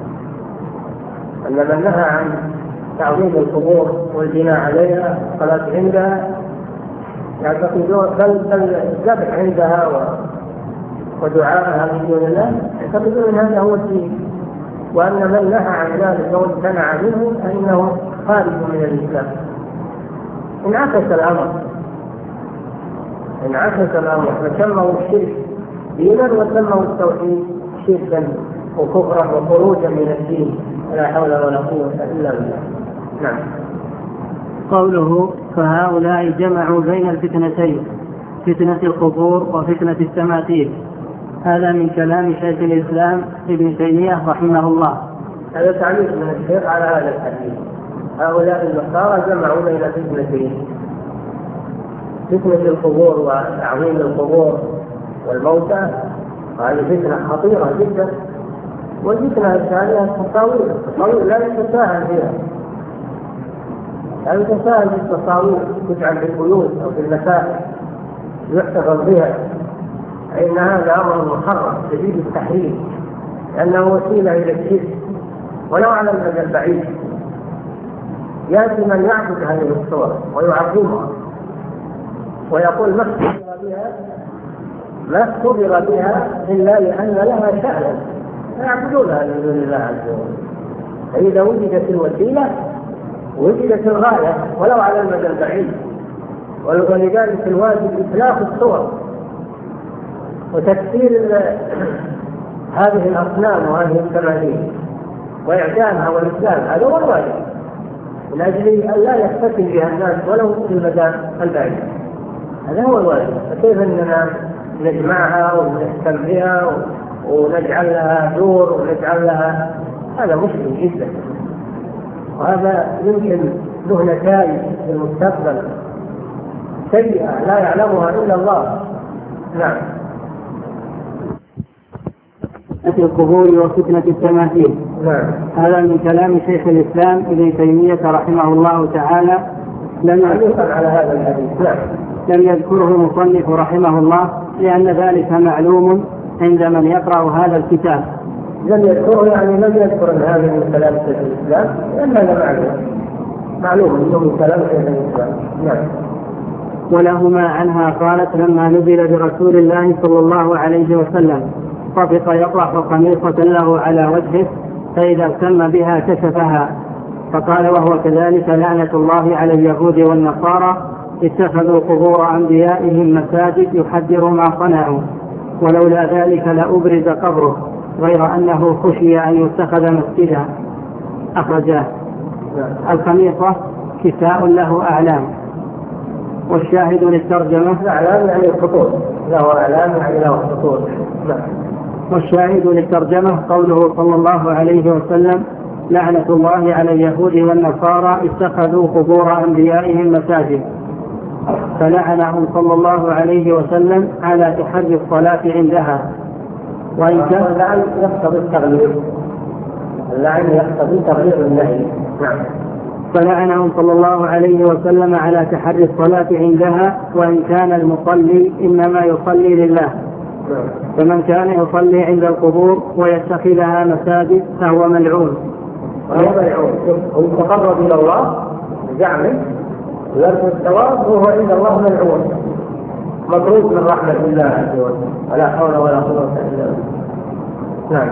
أن من نهى عن تعظيم القبور والبناء عليها الصلاة عندها يعتقدون بل بل الذبح عندها ودعائها من دون الله يعتقدون أن هذا هو الدين، وأن من نهى عن ذلك وامتنع منه فإنه خارج من الإسلام. انعكس الأمر انعكس الأمر فسموا الشرك دينا وسموا التوحيد شركا وكفرا وخروجا من الدين. لا حول ولا قوة إلا بالله. نعم. قوله فهؤلاء جمعوا بين الفتنتين، فتنة القبور وفتنة التماثيل، هذا من كلام شيخ الإسلام ابن تيمية رحمه الله. هذا تعليق من الشيخ على هذا الحديث. هؤلاء النصارى جمعوا بين فتنتين، فتنة القبور وتعظيم القبور والموتى، هذه فتنة خطيرة جدا. والفتنة الثانية التصاوير، التصاوير لا يتساهل فيها، لا يتساهل في التصاوير تجعل في البيوت أو في المساجد يحتفظ بها، فإن هذا أمر محرم شديد التحريم، لأنه وسيلة إلى الشرك ولو على المدى البعيد. يأتي من يعبد هذه الصور ويعظمها ويقول ما اختبر بها ما اختبر بها إلا لأن لها شأنا، فيعبدونها من دون الله عز وجل. فإذا وجدت الوسيلة وجدت الغاية ولو على المدى البعيد. ولذلك الواجب إتلاف الصور وتكسير هذه الأصنام وهذه التماثيل وإعدامها والإسلام، هذا هو الواجب، من أجل أن لا يفتتن بها الناس ولو في المدى البعيد. هذا هو الواجب. فكيف أننا نجمعها ونهتم بها ونجعل لها دور ونجعل لها، هذا مشكل جدا، وهذا يمكن له نتائج في المستقبل سيئة لا يعلمها إلا الله. نعم. فتنة القبور وفتنة التماثيل، نعم. هذا من كلام شيخ الإسلام ابن تيمية رحمه الله تعالى. لم يذكر على هذا الحديث. نعم. لم يذكره المصنف رحمه الله لأن ذلك معلوم عند من يقرأ هذا الكتاب. لم يذكره يعني لم يذكر أن هذا من كلام شيخ الإسلام، لأن هذا معلوم معلوم أنه من كلام شيخ الإسلام. نعم. ولهما عنها قالت لما نزل برسول الله صلى الله عليه وسلم طفق يطرح قميصة له على وجهه فإذا اهتم بها كشفها، فقال وهو كذلك لعنة الله على اليهود والنصارى اتخذوا قبور أنبيائهم مساجد يحذر ما صنعوا، ولولا ذلك لأبرز قبره غير أنه خشي أن يتخذ مسجدا. أخرجاه. القميصة كساء له أعلام، والشاهد للترجمة الأعلام يعني الخطوط، له أعلام يعني له خطوط. والشاهد للترجمة قوله صلى الله عليه وسلم لعنة الله على اليهود والنصارى اتخذوا قبور أنبيائهم مساجد، فلعنهم صلى الله عليه وسلم على تحري الصلاة عندها. وإن كان اللعن يقتضي التغليظ، اللعن يقتضي تغليظ النهي. نعم. فلعنهم صلى الله عليه وسلم على تحري الصلاة عندها، وإن كان المصلي إنما يصلي لله، فمن كان يصلي عند القبور ويتخذها مساجد فهو ملعون. وهو ملعون ويتقرب إلى الله بزعمه ويرجو الثواب، وهو عند الله ملعون مطرود من رحمة الله عز وجل، ولا حول ولا قوة إلا بالله. نعم.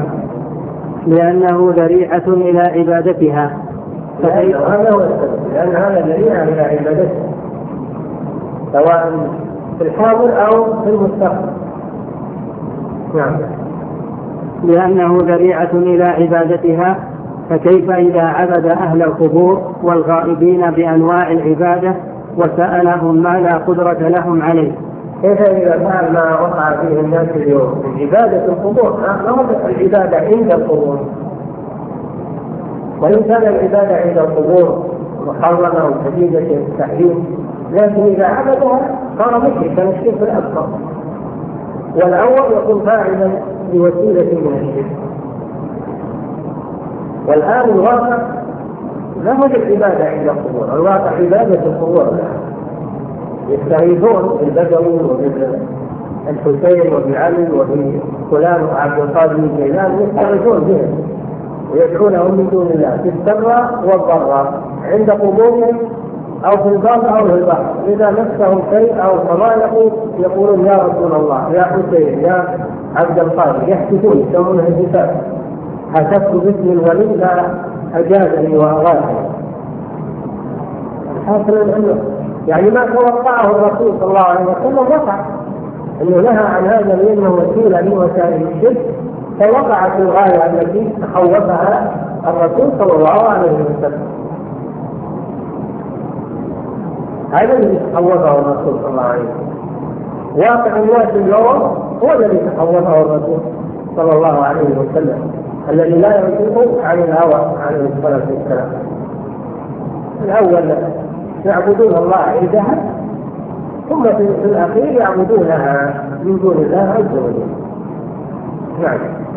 لأنه ذريعة إلى عبادتها، هذا هو السبب، لأن هذا ذريعة إلى عبادتها سواء في الحاضر أو في المستقبل. نعم. لأنه ذريعة إلى عبادتها، فكيف إذا عبد أهل القبور والغائبين بأنواع العبادة وسألهم ما لا قدرة لهم عليه؟ كيف إذا كان ما وقع فيه الناس اليوم من عبادة القبور؟ ما العبادة عند القبور، وإن كان العبادة عند القبور محرمة وشديدة التحريم، لكن إذا عبدها صار مشركا الشرك الأكبر، والأول يكون فاعلا بوسيلة من الشرك. والآن الواقع لا هو العبادة عند القبور، الواقع عبادة القبور، يستغيثون بالبدوي وبالحسين وبعلي وبفلان وعبد القادر الجيلاني، يستغيثون بهم ويدعونهم من دون الله في السراء والضراء عند قبورهم أو في البر أو في البحر. إذا مسهم شيء أو تضايقوا يقولون يا رسول الله، يا حسين، يا عبد القادر، يحدثون يسمونه الحساب، حسبت باسم الولي لا أجازني وأغاثني. الحاصل أنه يعني ما توقعه الرسول صلى الله عليه وسلم وقع، أنه نهى عن هذا لأنه وسيلة من وسائل الشرك، فوقعت الغاية التي تخوفها الرسول صلى الله عليه وسلم. هذا الذي تخوفه الرسول صلى الله عليه وسلم. واقع الناس اليوم هو الذي تخوفه الرسول صلى الله عليه وسلم، الذي لا ينطق عن الهوى عليه الصلاة والسلام. الأول يعبدون الله عندها، ثم في الأخير يعبدونها من دون الله عز وجل. نعم.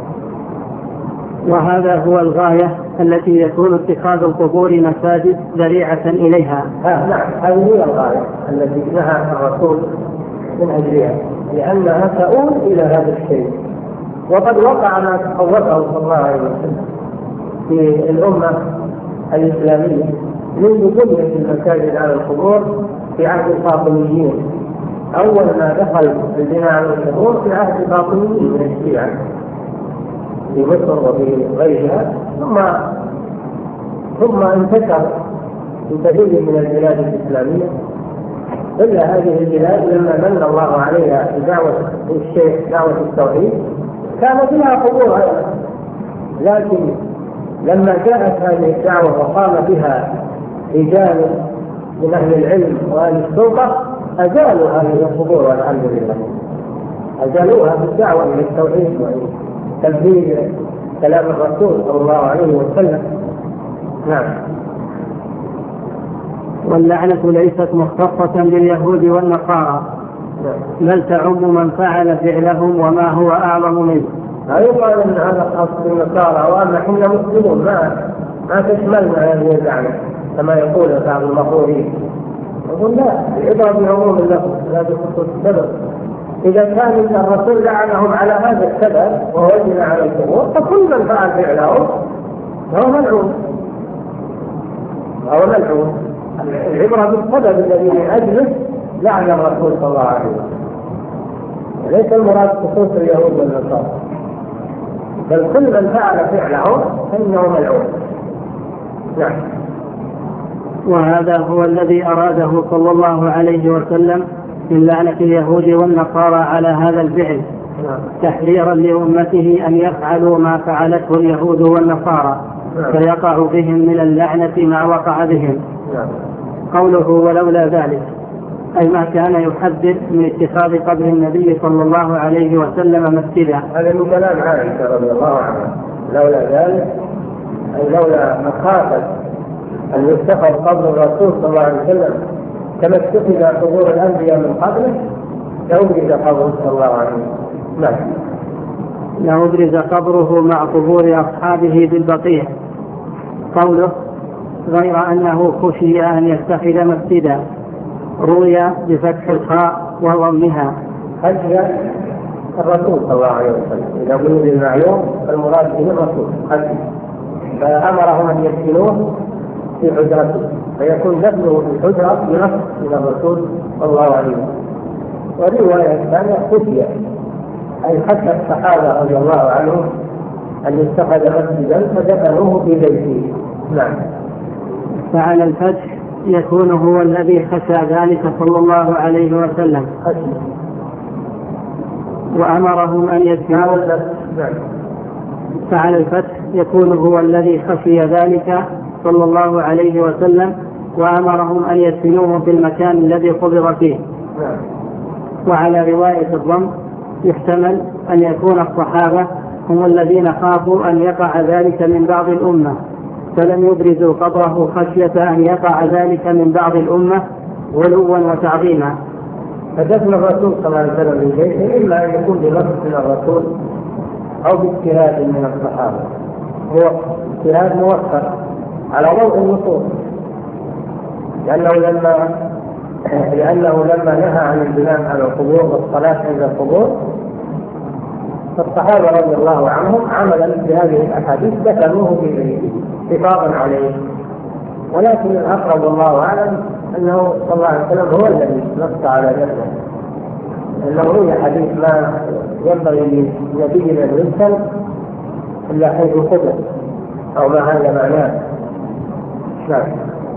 وهذا هو الغاية التي يكون اتخاذ القبور مساجد ذريعة إليها. آه نعم، هذه هي الغاية التي نهى الرسول من أجلها، لأنها تؤول إلى هذا الشيء. وقد وقع ما تخوفه صلى الله عليه وسلم في الأمة الإسلامية منذ بنية المساجد على القبور في عهد الفاطميين. أول ما دخل البناء على القبور في عهد الفاطميين من الشيعة في مصر وفي غيرها، ثم ثم انتشر في كثير من البلاد الإسلامية، إلا هذه البلاد لما من الله عليها بدعوة الشيخ دعوة التوحيد كانت لها قبور أيضا، لكن لما جاءت هذه الدعوة وقام بها رجال من أهل العلم وأهل السلطة أزالوا هذه القبور والحمد لله، أزالوها بالدعوة إلى التوحيد وتنفيذ كلام الرسول صلى الله عليه وسلم. نعم. واللعنة ليست مختصة باليهود والنصارى، بل تعم من فعل فعلهم وما هو أعظم منه. لا يقال أن هذا خاص بالنصارى وأن احنا مسلمون ما ما تشملنا هذه اللعنة كما يقول بعض المغرورين. يقول لا، العبرة بعموم اللفظ لا بخصوص السبب. إذا كان الرسول لعنهم على هذا السبب وهو يجنى على القبور، فكل من فعل فعلهم فهو ملعون فهو ملعون. العبرة بالسبب الذي من أجله لعن الرسول صلى الله عليه وسلم، وليس المراد خصوص اليهود والنصارى، بل كل من فعل فعلهم فإنه ملعون. نعم. وهذا هو الذي أراده صلى الله عليه وسلم من لعنة اليهود والنصارى على هذا الفعل، تحذيرا لأمته أن يفعلوا ما فعلته اليهود والنصارى فيقع بهم من اللعنة ما وقع بهم. قوله ولولا ذلك أي ما كان يحذر من اتخاذ قبر النبي صلى الله عليه وسلم مسجدا. هذا من كلام عائشة رضي الله عنها، لولا ذلك أي لولا مخافة أن يتخذ قبر الرسول صلى الله عليه وسلم كما اتخذ قبور الأنبياء من قبله لأبرز قبره صلى الله عليه وسلم. نعم. لأبرز قبره مع قبور أصحابه بالبقيع. قوله غير أنه خشي أن يتخذ مسجدا روي بفتح الخاء وضمها. خشي الرسول صلى الله عليه وسلم، إذا قلنا المعلوم المراد به الرسول خشي، فأمرهم أن يدفنوه في حجرته فيكون دفنه في الحجرة بنص من الرسول صلى الله عليه وسلم. ورواية ثانية خشي أي خشى الصحابة رضي الله عنهم أن يتخذ مسجدا فدفنوه في بيته. نعم. فعلى الفتح يكون هو الذي خشى ذلك صلى الله عليه وسلم وأمرهم أن يدفنوه فعلى الفتح يكون هو الذي خشي ذلك صلى الله عليه وسلم وأمرهم أن يدفنوه في المكان الذي قبر فيه. وعلى رواية الضم يحتمل أن يكون الصحابة هم الذين خافوا أن يقع ذلك من بعض الأمة فلم يبرزوا قبره خشية أن يقع ذلك من بعض الأمة غلوا وتعظيما. فدفن الرسول صلى الله عليه وسلم من بيته إما أن يكون بنص من الرسول أو باجتهاد من الصحابة، هو اجتهاد موفق على ضوء النصوص، لأنه لما لأنه لما نهى عن البناء على القبور والصلاة عند القبور فالصحابة رضي الله عنهم عملا بهذه الأحاديث دفنوه حفاظا عليه. ولكن الأقرب والله أعلم أنه صلى الله عليه وسلم هو الذي نص على ذلك، أنه روي حديث ما ينبغي لنبينا أن يدفن إلا حيث قبر أو ما هذا معناه. نعم.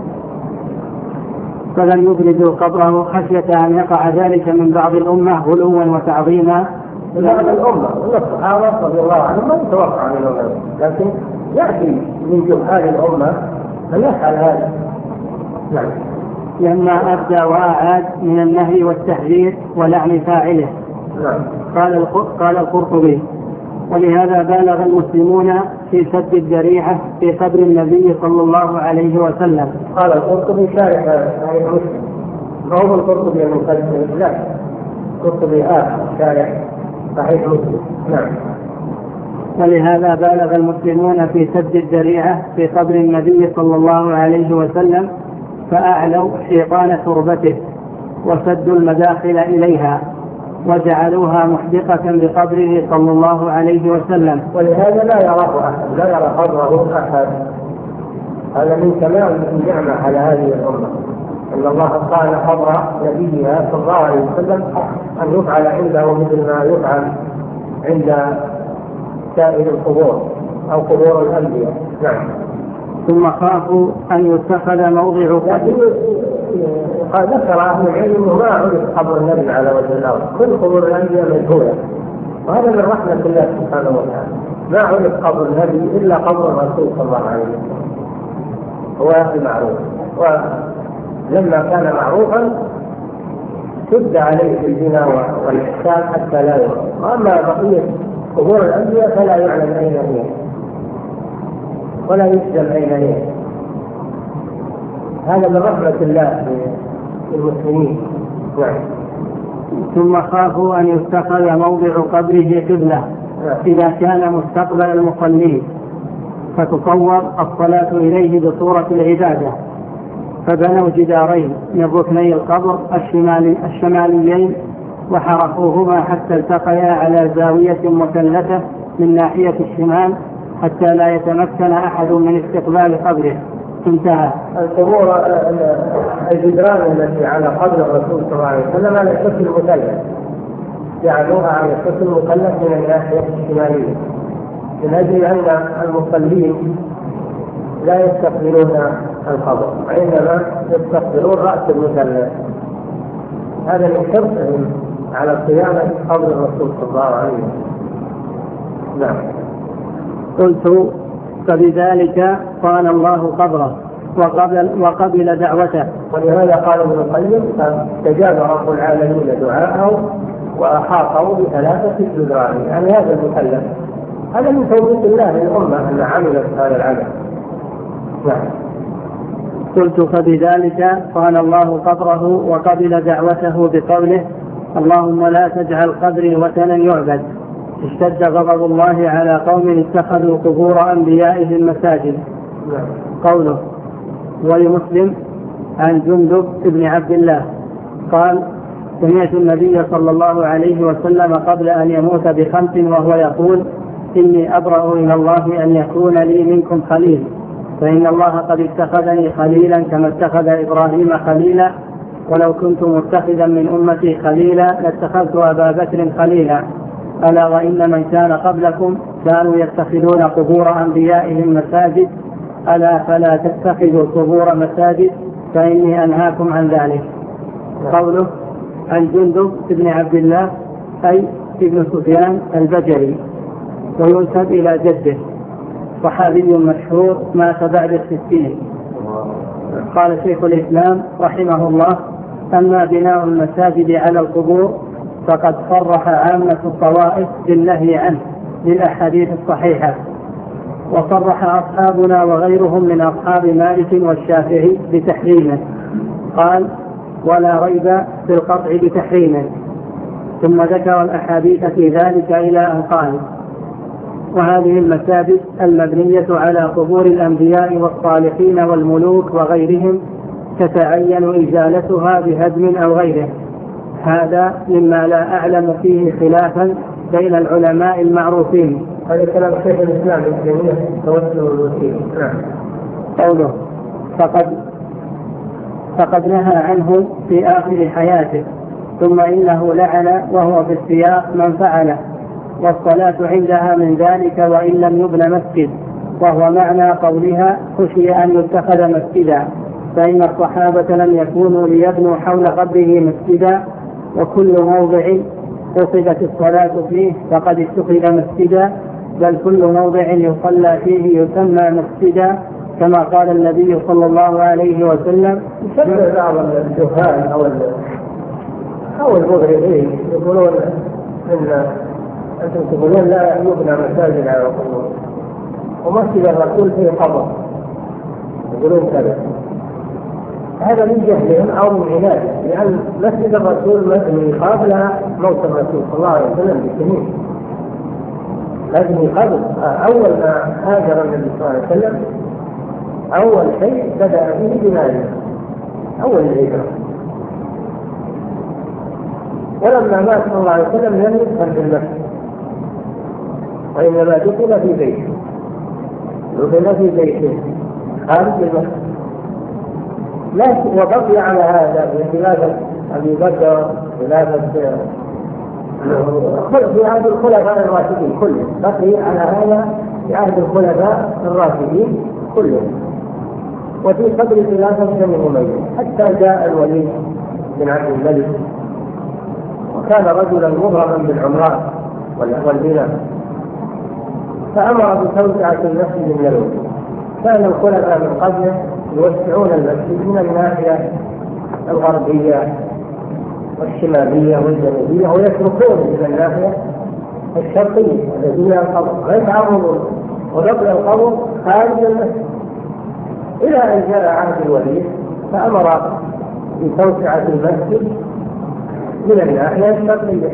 فلم يبرزوا قبره خشية أن يقع ذلك من بعض الأمة غلوا وتعظيما. من بعض الأمة الصحابة رضي الله عنهم ما يتوقع من الأمة، لكن يأتي من جهال الأمة أن يفعل هذا. نعم. لما أبدى وأعاد من النهي والتحذير ولعن فاعله. نعم. قال قال القرطبي: ولهذا بالغ المسلمون في سد الذريعة في قبر النبي صلى الله عليه وسلم. قال القرطبي شارح صحيح مسلم، هو القرطبي المقدم، لا القرطبي آخر شارح صحيح مسلم. نعم. ولهذا بالغ المسلمون في سد الذريعة في قبر النبي صلى الله عليه وسلم فأعلوا حيطان تربته وسدوا المداخل إليها وجعلوها محدقة بقبره صلى الله عليه وسلم. ولهذا لا يراه أحد، لا يرى قبره أحد. هذا من كمال النعمة على هذه الأمة، أن الله قال قبر نبيها صلى الله عليه وسلم أن يفعل عنده مثل ما يفعل عند سائر القبور أو قبور الأنبياء. نعم. ثم خافوا أن يتخذ موضع قبره. قال ذكر أهل العلم أنه ما عرف قبر النبي على وجه الأرض، كل قبور الأنبياء مجهولة، وهذا من رحمة الله سبحانه وتعالى. ما عرف قبر النبي إلا قبر الرسول صلى الله عليه وسلم، هو المعروف، ولما كان معروفا شد عليه البناء والإحسان حتى لا يعرف. وأما بقية قبور الأنبياء فلا يعلم أين هي ولا يسلم أين هي. هذا من رحمة الله بالمسلمين. نعم. ثم خافوا أن يتخذ موضع قبره قبلة إذا كان مستقبل المصلين فتصور الصلاة إليه بصورة العبادة، فبنوا جدارين من ركني القبر الشمالي الشماليين وحرقوهما حتى التقيا على زاوية مثلثة من ناحية الشمال حتى لا يتمكن أحد من استقبال قبره. انتهى. القبور الجدران التي على قبر الرسول صلى الله عليه وسلم على شكل مثلث، جعلوها على شكل مثلث من الناحية الشمالية من أجل أن المصلين لا يستقبلون القبر وإنما يستقبلون رأس المثلث. هذا من حرصهم على صيانة قبر الرسول صلى الله عليه وسلم. نعم. قلت: فبذلك قال الله قبره وقبل, وقبل دعوته. ولهذا قال ابن القيم: فاستجاب رب العالمين دعاءه وأحاطه بثلاثة جدران، يعني هذا المثلث. هذا من توفيق الله للأمة أن عملت هذا العمل. نعم. قلت: فبذلك قال الله قبره وقبل دعوته بقوله: اللهم لا تجعل قبري وثنا يعبد. اشتد غضب الله على قوم اتخذوا قبور أنبيائهم مساجد. قوله. ولمسلم عن جندب بن عبد الله قال: سمعت النبي صلى الله عليه وسلم قبل أن يموت بخمس وهو يقول: إني أبرأ إلى الله أن يكون لي منكم خليل، فإن الله قد اتخذني خليلا كما اتخذ إبراهيم خليلا، ولو كنت متخذا من أمتي خليلا لاتخذت أبا بكر خليلا. ألا وإن من كان قبلكم كانوا يتخذون قبور أنبيائهم مساجد، ألا فلا تتخذوا القبور مساجد فإني أنهاكم عن ذلك. قوله عن جندب بن عبد الله أي ابن سفيان البجلي. وينسب إلى جده، صحابي مشهور مات بعد الستين. قال شيخ الإسلام رحمه الله: أما بناء المساجد على القبور فقد صرح عامة الطوائف بالنهي عنه للأحاديث الصحيحة، وصرح أصحابنا وغيرهم من أصحاب مالك والشافعي بتحريمه، قال: ولا ريب في القطع بتحريمه. ثم ذكر الأحاديث في ذلك إلى أن قال: وهذه المساجد المبنية على قبور الأنبياء والصالحين والملوك وغيرهم تتعين إزالتها بهدم أو غيره. هذا مما لا أعلم فيه خلافا بين العلماء المعروفين. هذا كلام شيخ الإسلام ابن تيمية توسل الوسيل. قوله: فقد فقد نهى عنه في آخر حياته، ثم إنه لعن وهو في السياق من فعله، والصلاة عندها من ذلك وإن لم يبن مسجد، وهو معنى قولها: خشي أن يتخذ مسجدا، فإن الصحابة لم يكونوا ليبنوا حول قبره مسجدا، وكل موضع قصدت الصلاة فيه فقد اتخذ مسجدا، بل كل موضع يصلى فيه يسمى مسجدا، كما قال النبي صلى الله عليه وسلم. يشبه بعض الجهال أو أو المغرضين يقولون إن أنتم تقولون لا يبنى مساجد على القبور، ومسجد الرسول فيه قبر، يقولون كذا. هذا من جهلهم أو من عنادهم، لأن مسجد الرسول مبني قبل موت الرسول صلى الله عليه وسلم بسنين، مبني قبل أول ما هاجر النبي صلى الله عليه وسلم. أول شيء بدأ به بماله، أول الهجرة، ولما مات صلى الله عليه وسلم لم يدخل في المسجد، وإنما دخل في بيته، دخل في بيته خارج المسجد. لكن وبقي على هذا في خلافة أبي بكر، خلافة في عهد الخلفاء الراشدين كلهم، بقي على هذا في عهد الخلفاء الراشدين كلهم، وفي قدر خلافة بني أمية، حتى جاء الوليد بن عبد الملك، وكان رجلا مغرما بالعمران والبناء، فأمر بتوسعة المسجد النبوي. كان الخلفاء من قبله يوسعون المسجد من الناحية الغربية والشمالية والجنوبية، ويتركون من الناحية الشرقية التي فيها القبر، ويتعرضون وبقي القبر خارج المسجد، إلى أن جاء عهد الوليد فأمر بتوسعة المسجد من الناحية الشرقية،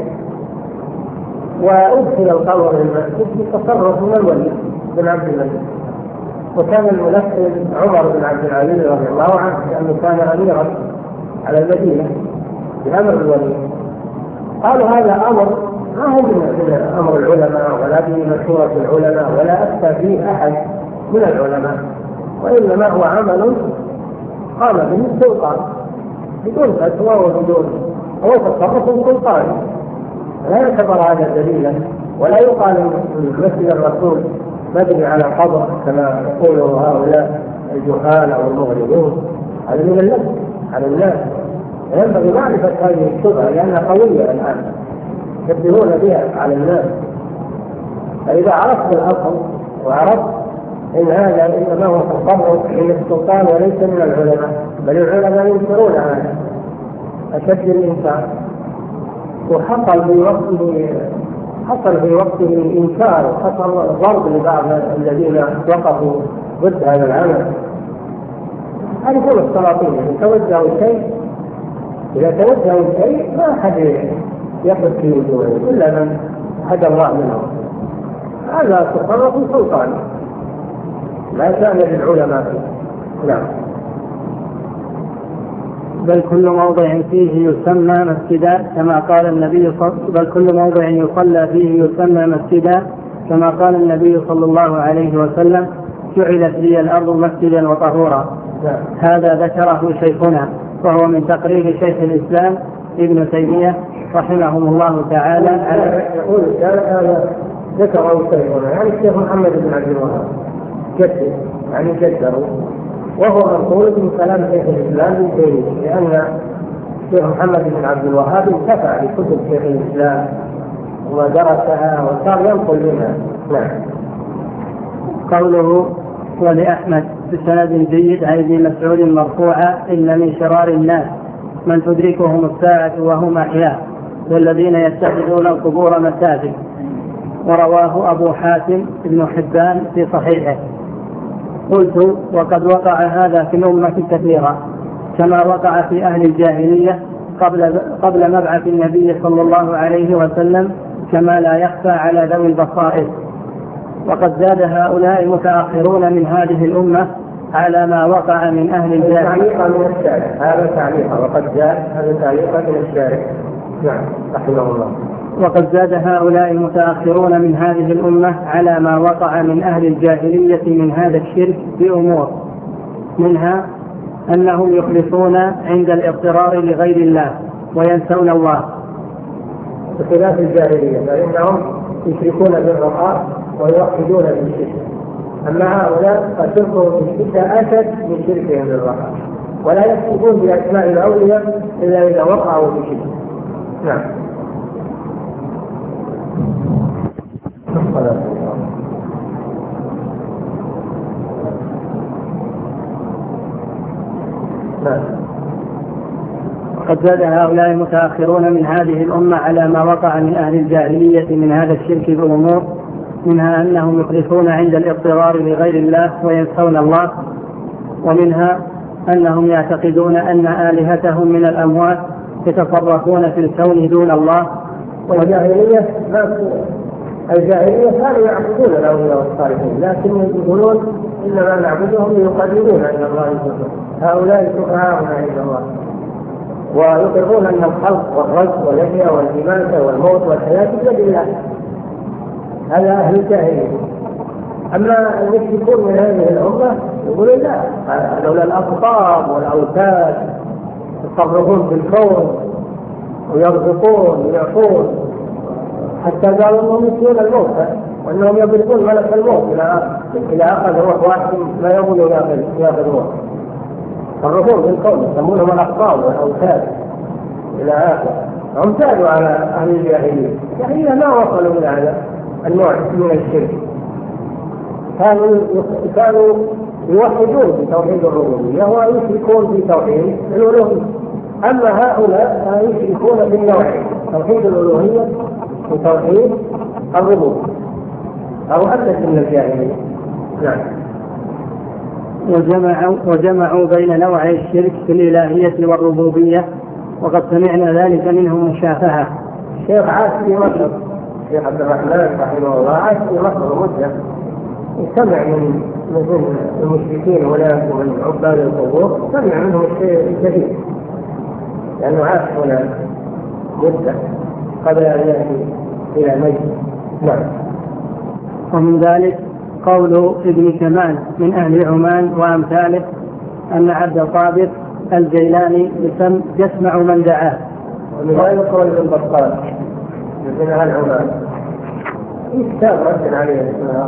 وأدخل القبر للمسجد بتصرف من الوليد بن عبد الملك. وكان المنفذ عمر بن عبد العزيز رضي الله عنه، لأنه كان أميرا على المدينة بأمر الوليد. قالوا هذا أمر ما هو من أمر العلماء ولا بمشورة العلماء ولا أفتى فيه أحد من العلماء، وإنما هو عمل قام به السلطان بدون فتوى وبدون، هو تصرف سلطاني، لا يعتبر هذا دليلا، ولا يقال ان مسجد الرسول مبني على قبر كما يقوله هؤلاء الجهال او المغرضون. هذا من اللبس على الناس، ينبغي معرفه هذه الشبهه لانها قويه الان يبدلون بها على الناس. فاذا عرفت الاصل وعرفت ان هذا انما هو تصرف من السلطان وليس من العلماء، بل العلماء ينكرون هذا اشد الانكار. وحصل في وقته حصل في وقته انكار، وحصل ضرب لبعض الذين وقفوا ضد هذا العمل. هذه كل السلاطين يعني توجهوا شيء، اذا توجهوا شيء ما احد يقف في وجوههم الا من هدى الله منهم. هذا تصرف سلطاني لا شأن للعلماء فيه. نعم. بل كل موضع فيه يسمى مسجدا كما قال النبي صل... بل كل موضع يصلى فيه يسمى مسجدا كما قال النبي صلى الله عليه وسلم: جعلت لي الأرض مسجدا وطهورا. هذا ذكره شيخنا، وهو من تقرير شيخ الإسلام ابن تيمية رحمهم الله تعالى. يقول هذا ذكره شيخنا يعني الشيخ محمد بن عبد الوهاب جده، يعني جده، وهو منقول من كلام شيخ الإسلام ابن تيمية، لأن الشيخ محمد بن عبد الوهاب انتفع بكتب شيخ الإسلام ودرسها وصار ينقل منها. نعم. قوله ولأحمد بسند جيد عن ابن مسعود مرفوعا إن من شرار الناس من تدركهم الساعة وهم أحياء والذين يتخذون القبور مساجد. ورواه أبو حاتم بن حبان في صحيحه. قلت وقد وقع هذا في الأمة كثيرا كما وقع في أهل الجاهلية قبل, قبل مبعث النبي صلى الله عليه وسلم كما لا يخفى على ذوي البصائر. وقد زاد هؤلاء المتأخرون من هذه الأمة على ما وقع من أهل الجاهلية. هذا تعليق وقد جاء هذا تعليق من الشارع. نعم رحمه الله. وقد زاد هؤلاء المتأخرون من هذه الأمة على ما وقع من أهل الجاهلية من هذا الشرك بأمور منها أنهم يخلصون عند الاضطرار لغير الله وينسون الله بخلاف الجاهلية فإنهم يشركون بالرخاء ويوحدون بالشرك. أما هؤلاء فشركهم بالشرك أشد من شركهم بالرخاء ولا يكتبون بأسماء الأولياء إلا إذا وقعوا بالشرك. نعم. قد زاد هؤلاء المتأخرون من هذه الأمة على ما وقع من أهل الجاهلية من هذا الشرك بأمور منها أنهم يخلصون عند الاضطرار لغير الله وينسون الله ومنها أنهم يعتقدون أن آلهتهم من الأموات يتصرفون في الكون دون الله. والجاهلية الجاهلية كانوا يعبدون الأولياء والصالحين لكن يقولون إنما نعبدهم ليقربونا إلى الله سبحانه. هؤلاء شفعاؤنا عند الله ويقرون أن الخلق والرزق والحياة والإماتة والموت والحياة بيد الله. هذا أهل الجاهلية. أما المشركون من هذه الأمة يقولون لا لولا الأقطاب والأوتاد يتصرفون في الكون ويرزقون ويعطون حتى قالوا أنهم يسيون الموت وأنهم يبلغون ملك الموت إلى أخذ روح واحد لا يقول يأخذ روح. يتصرفون في الكون يسمونهم الأقطاب والأوتاد إلى آخر. هم زادوا على أهل الجاهلية. الجاهلية ما وصلوا إلى هذا النوع من الشرك. كانوا كانوا يوحدون في توحيد الربوبية ويشركون في توحيد الألوهية. أما هؤلاء يشركون بالنوعين توحيد الألوهية وتوحيد الربوبية أو أدت من الجاهلية. نعم. وجمعوا, وجمعوا بين نوعي الشرك في الإلهية والربوبية وقد سمعنا ذلك منهم مشافهة. الشيخ عاش في مصر الشيخ عبد الرحمن رحمه الله عاش في مصر مدة سمع من من المشركين هناك ومن عباد القبور سمع منهم الشيء الجديد لأنه عاش هناك مدة قبل أن يأتي إلى مجد. نعم. ومن ذلك قول ابن كمان من أهل عمان وأمثاله أن عبد القادر الجيلاني يسمع من دعاه. ومن ذلك قول ابن بطال من أهل عمان كتاب رد عليه اسمه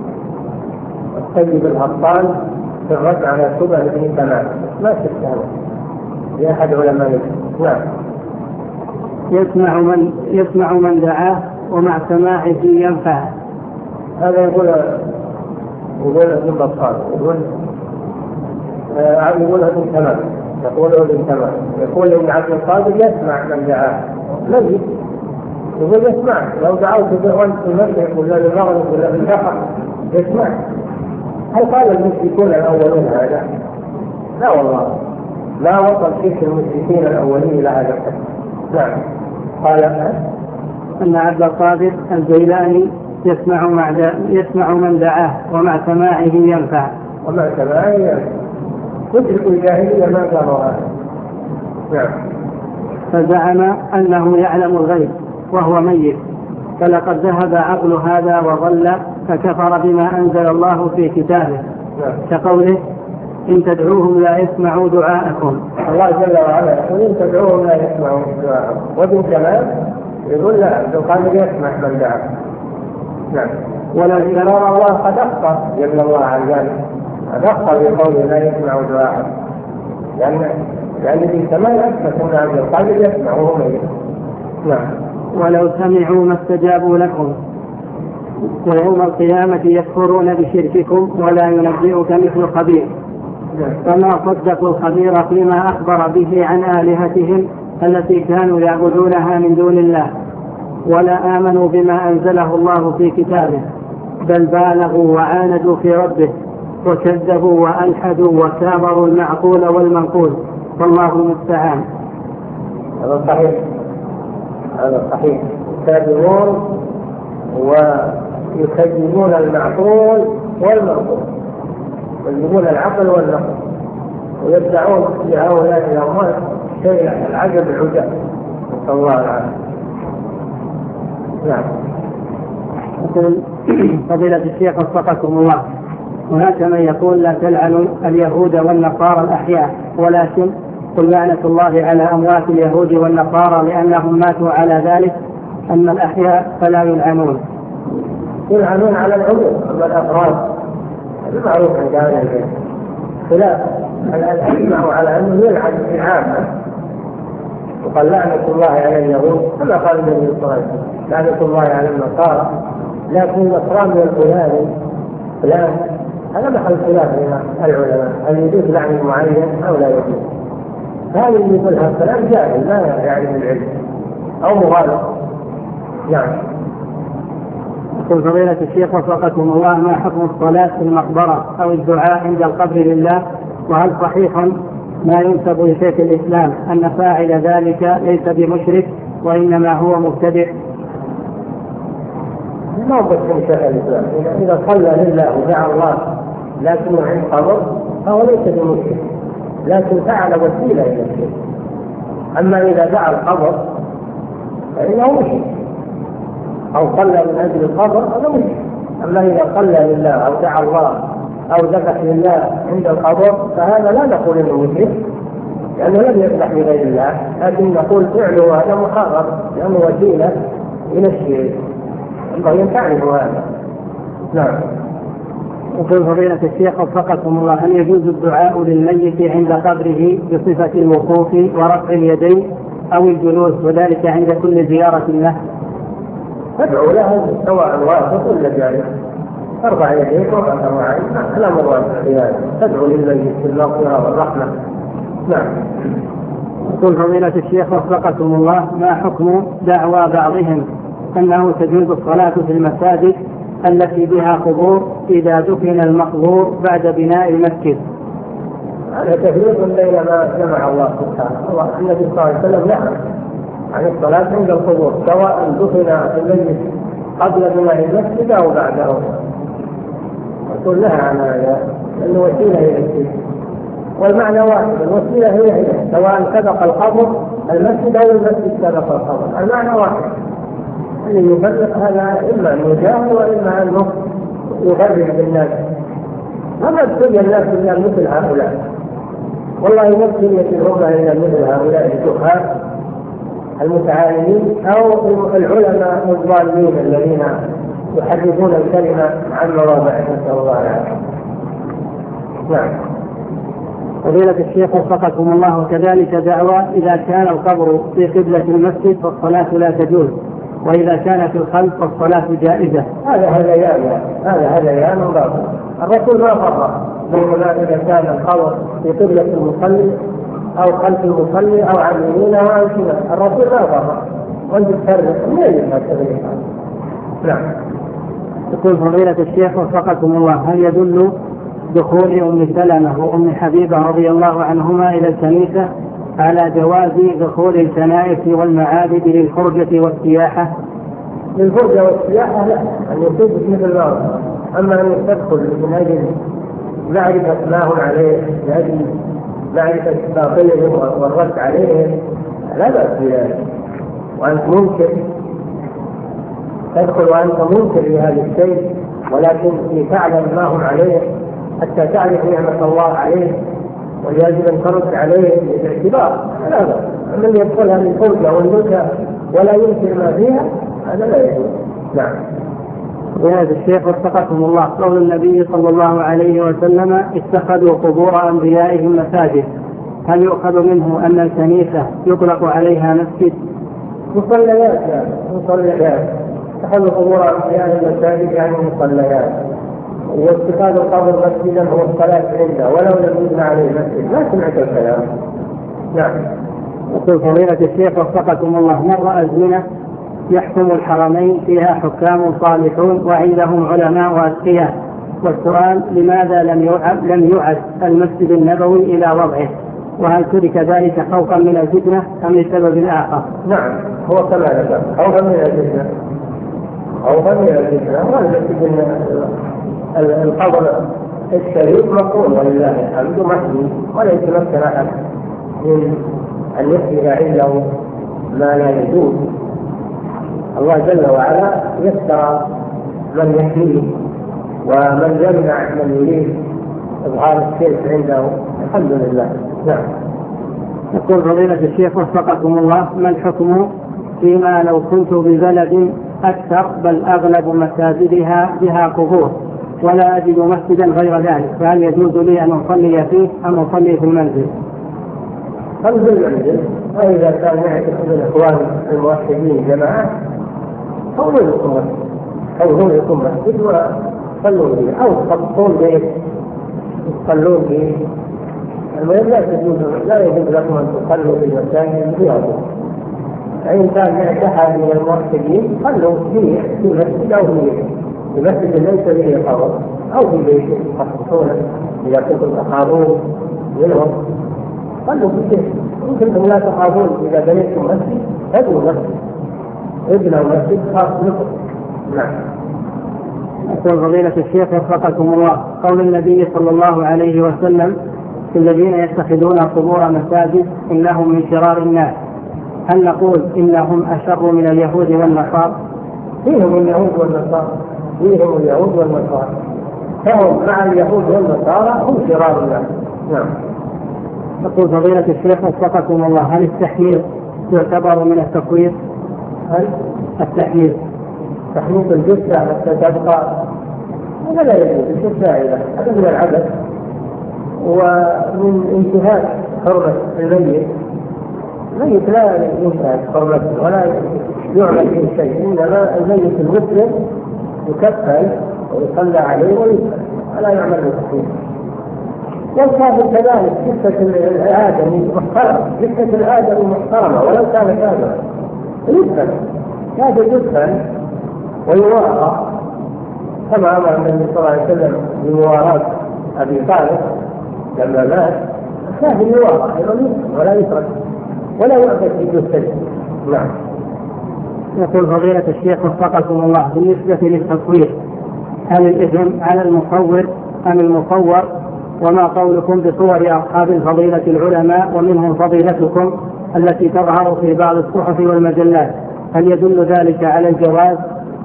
الطيب الهطان في الرد على شبه ابن كمان ما شفت هذا لأحد علماء. نعم. يسمع من يسمع من دعاه ومع سماعه ينفع. هذا يقول يقول ابن بطال يقول آه يقول ابن تمام يقول ابن تمام يقول ابن عبد القادر يسمع من دعاه مجد يقول يسمع لو دعوت وانت في المشرق ولا المغرب ولا في البحر يسمع. هل قال المشركون الاولون هذا؟ لا والله لا وصل شرك المشركين الاولين الى هذا الحد. نعم. قال ان عبد القادر الجيلاني يسمع مع يسمع من دعاه ومع سماعه ينفع. ومع سماعه ينفع. مشرك الجاهلية ما قالوا هذا. نعم. فزعم أنه يعلم الغيب وهو ميت فلقد ذهب عقل هذا وضل فكفر بما أنزل الله في كتابه. نعم. كقوله إن تدعوهم لا يسمعوا دعاءكم. الله جل وعلا يقول إن تدعوهم لا يسمعوا دعاءكم. وابن كمان يقول لا عبد القادر يسمع من دعاه. نعم. ولو شرار الله قد أخطأ جل الله عن ذلك قد أخطأ بقوله لا يسمع دعاءه لأن لأن في كمان أثبت أن عبد القادر يسمع وهو ميت. نعم. ولو سمعوا ما استجابوا لكم. ويوم القيامة يكفرون بشرككم ولا ينبئك مثل خبير. فما صدقوا الخبير فيما أخبر به عن آلهتهم التي كانوا يعبدونها من دون الله، ولا آمنوا بما أنزله الله في كتابه، بل بالغوا وعاندوا في ربه وكذبوا وألحدوا وكابروا المعقول والمنقول، والله المستعان. هذا صحيح، هذا صحيح. يكذبون ويكذبون المعقول والمنقول، يكذبون العقل والنقل، ويدعون لهؤلاء الأموات شيء العجب العجاب، نسأل الله العافية. نعم. يقول فضيلة الشيخ وفقكم الله، هناك من يقول لا تلعنوا اليهود والنصارى الأحياء، ولكن قل لعنة الله على أموات اليهود والنصارى لأنهم ماتوا على ذلك، أما الأحياء فلا يلعنون. يلعنون على العموم، أما الأفراد المعروف عند أهل العلم خلاف الأجمع على أنه يلعن في العامة، وقال لعنة الله على اليهود كما قال النبي صلى الله عليه وسلم لعنة الله على النصارى، لكن النصران والفلان فلان هذا محل خلاف بين العلماء، هل يجوز لعن معين أو لا يجوز؟ هذا اللي يقولها الكلام جاهل لا يعلم العلم أو مغالط. نعم. يقول فضيلة الشيخ وفقكم الله، ما حكم الصلاة في المقبرة أو الدعاء عند القبر لله؟ وهل صحيح ما ينسب لشيخ الإسلام أن فاعل ذلك ليس بمشرك وإنما هو مبتدع؟ ما بس من شيخ الإسلام، إذا صلى لله ودعا الله لكنه عند قبر فهو ليس بمشرك، لكن فعل وسيلة إلى الشرك. أما إذا دعا القبر فإنه مشرك، أو صلى من أجل القبر هذا مشرك. أما إذا صلى لله أو دعا الله أو ذبح لله عند القبر فهذا لا نقول إنه مشرك، لأنه لم يذبح لغير الله، لكن نقول فعله هذا محرم لأنه وسيلة إلى الشرك، الله تعرف هذا. نعم. وقل فضيلة الشيخ وفقكم الله، هل يجوز الدعاء للميت عند قبره بصفة الوقوف ورفع اليدين أو الجلوس، وذلك عند كل زيارة له؟ تدعو له سواء واقف ولا جالس، ترفع يديك وترفع عينك، الأمر واسع في هذا، تدعو للميت بالمغفرة والرحمة. نعم. يقول فضيلة الشيخ وفقكم الله، ما حكم دعوى بعضهم أنه تجوز الصلاة في المساجد التي بها قبور إذا دفن المقبور بعد بناء المسجد؟ هذا تفريق بين ما جمع الله سبحانه. الله النبي صلى الله عليه وسلم نهى عن الصلاة عند القبور سواء دفن الميت قبل بناء المسجد أو بعده، يقول نهى عن هذا لأنه وسيلة إلى الشرك، والمعنى واحد، الوسيلة هي هي سواء سبق القبر المسجد أو المسجد سبق القبر، المعنى واحد. اللي يفرق هذا إما أن يجاهل وإما أنه يفرق بالناس. أما تبقى الناس إلا مثل هؤلاء، والله نفسي يتبعون إلى مثل هؤلاء الجهال المتعالمين أو العلماء الضالين الذين يحدثون الكلمة عن مواضعه، نسأل الله العافية. نعم. فضيلة الشيخ وفقكم الله، وكذلك دعوى إذا كان القبر في قبلة المسجد فالصلاة لا تجوز، وإذا كان في الخلف فالصلاة جائزة. هذا هذيان هذا هذيان باطل. الرسول ما فرق بين إذا كان القبر في قبلة المصلي أو خلف المصلي أو عن يمينه أو شماله، الرسول ما فرق، وأنت تفرق من أين هذا؟ نعم. يقول فضيلة الشيخ وفقكم الله، هل يدل دخول أم سلمة وأم حبيبة رضي الله عنهما إلى الكنيسة على جواز دخول الكنائس والمعابد للفرجة والسياحة؟ للفرجة والسياحة لا، أن يكون مثل الله. أما أن تدخل من أجل معرفة ما هم عليه، لأجل معرفة باطلهم والرد عليهم، لا بأس بذلك. وأنت ممكن تدخل وأنت منكر لهذا الشيء، ولكن لتعلم ما هم عليه حتى تعرف نعمة الله عليه ويجب أن ترد عليه بالاعتبار. لا بأس. من يدخلها للفرجة والنكة ولا ينكر ما فيها هذا لا يجوز. نعم. وهذا الشيخ وفقكم الله، قول النبي صلى الله عليه وسلم اتخذوا قبور أنبيائهم مساجد، هل يؤخذ منه أن الكنيسة يطلق عليها مسجد؟ مصليات، مصليات اتخذوا قبور أنبياء مساجد يعني مصليات، واتخاذ القبر مسجدا هو الصلاة عنده ولو لم يبنى عليه مسجد. ما سمعت الكلام. نعم. يقول فضيلة الشيخ وفقكم الله، مر أزمنة يحكم الحرمين فيها حكام صالحون وعندهم علماء وأتقياء، والسؤال لماذا لم يعد لم يعد المسجد النبوي إلى وضعه؟ وهل ترك ذلك خوفا من الفتنة أم لسبب آخر؟ نعم، هو كما ذكر خوفا من الفتنة، خوفا من الفتنة. والمسجد القبر الشريف مقبول ولله الحمد محمي، ولا يتمكن أحد من أن يحيي عنده ما لا يجوز. الله جل وعلا يستر من يحميه ومن يمنع من يريد إظهار الشرك عنده. الحمد لله. نعم. يقول فضيلة الشيخ وفقكم الله، ما الحكم فيما لو كنت ببلد أكثر بل أغلب مساجدها بها قبور ولا أجد مسجدا غير ذلك، فهل يجوز لي أن أصلي فيه أم أصلي في المنزل؟ خمس المنزل. وإذا كان يعتقد الإخوان الموحدين جماعة كونوا لكم مسجد، كونوا لكم مسجد وصلوا به، أو تخطون بيت تصلون به. المهم لا يجوز لا يجوز لكم أن تصلوا في المساجد الرياضية. فإن كان أحد من الموحدين صلوا فيه في مسجد أو في مسجد ليس به قبر أو في بيت تخصصونه إذا كنتم تخافون منهم صلوا في بيت. إن كنتم لا تخافون إذا بنيتم مسجد فابنوا مسجد، ابنوا مسجد خاص لكم. نعم. يقول فضيلة الشيخ وفقكم الله، قول النبي صلى الله عليه وسلم في الذين يتخذون قبور مساجد إنهم من شرار الناس، هل نقول إنهم أشر من اليهود والنصارى؟ فيهم اليهود والنصارى، فيهم اليهود والنصارى، فهم مع اليهود والنصارى هم شرار الناس. نعم. يقول فضيلة الشيخ وفقكم الله، هل التحميل يعتبر من التكوير؟ هل التحميل تحميل الجثة حتى تبقى هذا لا يجوز، الجثة هذا من العبث ومن انتهاك حرمة الميت. الميت لا ينتهك حرمته ولا يعمل به شيء، إنما الميت المسلم يكفل ويصلى عليه ويسلم ولا يعمل به تحميل. والكافر كذلك، جثة الآدمي محترمة، جثة الآدمي محترمة ولو كان كافرا يسلم، هذا يسلم ويوارى كما أمر النبي صلى الله عليه وسلم بمواراة أبي طالب لما مات. الكافر يوارى أيضا ولا يترك ولا يعبد في جثته. نعم. يقول فضيلة الشيخ وفقكم الله، بالنسبة للتصوير هل الإثم على المصور أم المصور؟ وما قولكم بصور أصحاب الفضيلة العلماء ومنهم فضيلتكم التي تظهر في بعض الصحف والمجلات، هل يدل ذلك على الجواز؟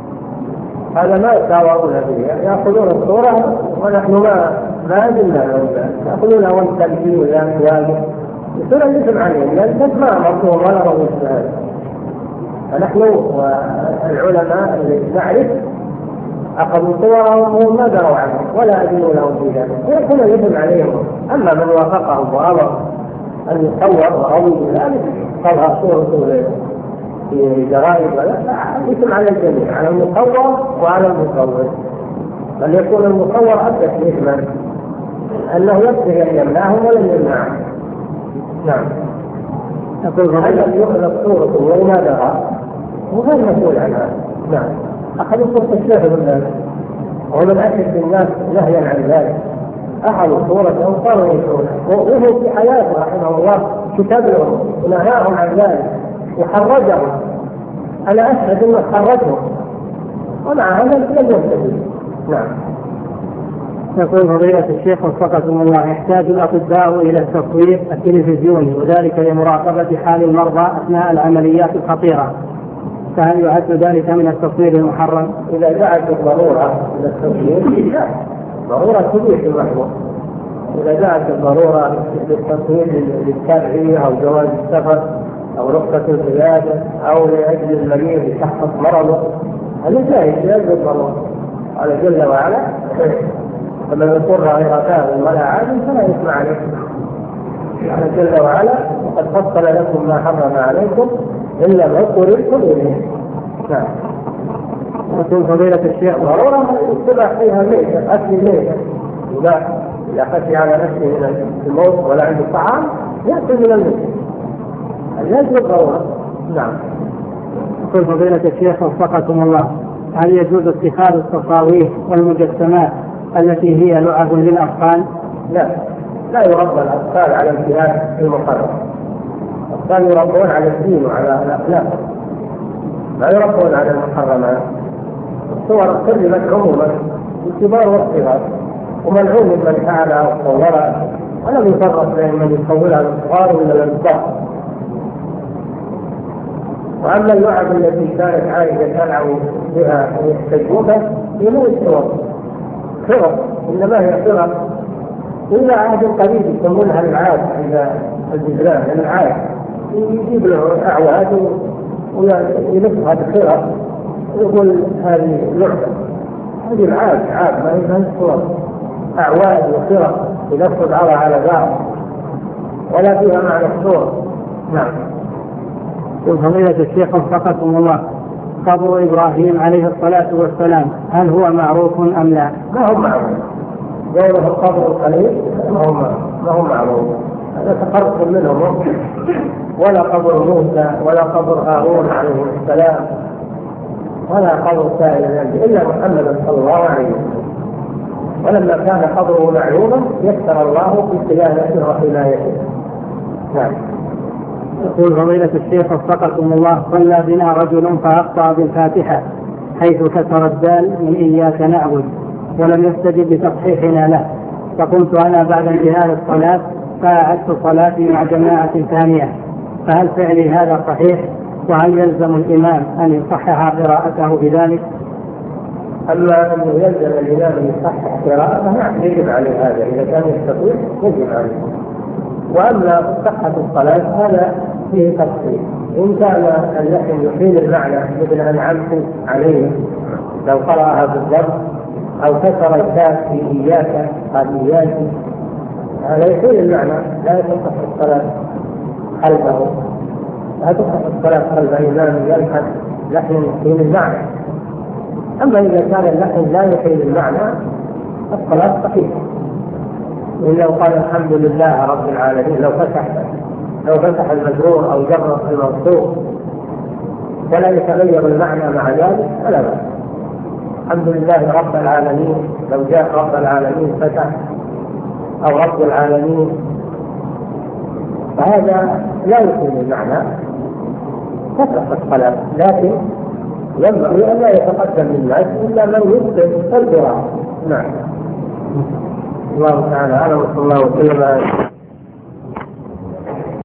هذا ما يتاورون به، يأخذون الصورة ونحن ما ما أدلنا لهم ذلك، يأخذونها والتمثيل والأمثال يصير الإثم عليهم، لأن ما مرضوهم ولا رغبوا هذا. فنحن والعلماء الذي نعرف أخذوا صورهم وهم ما دروا عنهم ولا أدلوا لهم في ذلك، ويكون الإثم عليهم. أما من وافقهم وأمر أن يصور وأرضي ذلك طبعا صورته في جرائد ولا الإثم على الجميع، على المصور وعلى المصور. بل يكون المصور أكثر إثما أنه يقدر أن يمنعهم ولم يمنعهم. نعم. يقول هل يؤخذ صورته وما درى وغير مسؤول عنها. نعم. أخذوا صورة الشيخ بالله ومن أشد الناس نهيا عن ذلك، أخذوا صورته وصاروا يشعرون وهو في حياته رحمه الله كتب لهم ونهاهم عن ذلك وحرجهم. أنا أشهد أنه حرجهم ومع هذا لم يهتدوا. نعم. يقول فضيلة الشيخ وفقكم الله، يحتاج الأطباء إلى التصوير التلفزيوني وذلك لمراقبة حال المرضى أثناء العمليات الخطيرة، فهل يعد ذلك من التصوير المحرم؟ إذا جاءت الضرورة إلى التصوير ضرورة تبيح المحظور. إذا جاءت الضرورة للتصوير للتابعية أو جواز السفر أو رخصة القيادة أو لأجل المريض يشخص مرضه، هذا جائز لأجل الضرورة. قال جل وعلا فمن يضطر غير باغ ولا عاد فلا إثم عليه. قال جل وعلا وقد فصل لكم ما حرم عليكم إلا ما اضطررتم إليه. نعم. يقول فضيلة الشيخ ضرورة يتبع فيها ميتة، أكل ميتة، لا لا خشي على نفسه من الموت ولا عنده طعام يأكل من الميتة، لازم ضرورة. نعم. يقول فضيلة الشيخ وفقكم الله، هل يجوز اتخاذ التصاوير والمجسمات التي هي لعب للأطفال؟ لا، لا يربى الأطفال على امتلاك المحرم. الأطفال يربون على الدين وعلى الأخلاق، لا يربون على المحرمات. الصور كلمت عموما الكبار والصغار، وملعون من فعلها وصورها، ولم يفرق بين من يصورها للصغار ولا للكبار. وأما اللعب التي كانت عائشة تلعب بها ويحتجوها هي مو الصور، فرق، إنما هي فرق إلا عهد قريب يسمونها العاد عند الجزران، العاد يجيب له أعواد ويلفها بخرق ويقول هذه لعبة، هذه العاد عاد ما هي الصور، أعواد وخرق يلف بعضها على بعض ولا فيها معنى الصور. نعم. فضيلة الشيخ وفقكم الله، قبر إبراهيم عليه الصلاة والسلام هل هو معروف أم لا؟ ما هو معروف، غيره القبر القليل ما هو ما هو معروف، هذا تقرب منهم، ولا قبر موسى ولا قبر هارون عليه السلام ولا قبر سائر الأنبياء إلا محمد صلى الله عليه وسلم. ولما كان قبره معلوما يسر الله في صيانته وحمايته. نعم. يقول فضيلة الشيخ وفقكم الله، صلى بنا رجل فأخطأ بالفاتحة حيث كسر الدال من إياك نعبد ولم يستجب لتصحيحنا له، فقمت أنا بعد انتهاء الصلاة فأعدت صلاتي مع جماعة ثانية، فهل فعلي هذا صحيح؟ وهل يلزم الإمام أن يصحح قراءته بذلك؟ أما أنه يلزم الإمام أن يصحح قراءته نعم يجب عليه هذا، إذا كان يستطيع يجب عليه. وأما صحة الصلاة هذا فيه تفصيل، إن كان اللحن يحيل المعنى مثل أنعمت عليه لو قرأها بالضبط، أو كسر الكاف في إياك قال إياك، هذا يحيل المعنى لا تصح الصلاة خلفه، لا تصح الصلاة خلف إمام يلحن لحن يحيل المعنى. أما إذا كان اللحن لا يحيل المعنى الصلاة صحيحة. لو قال الحمد لله رب العالمين، لو فتح لو فتح المجرور أو جر المنصوب ولا يتغير المعنى مع ذلك فلا بأس. الحمد لله رب العالمين، لو جاء رب العالمين فتح أو رب العالمين فهذا لا يكون المعنى تصح الصلاة، لكن ينبغي أن لا يتقدم للناس إلا من يتقن القراءة. نعم. الله تعالى أعلم، وصلى الله وسلم.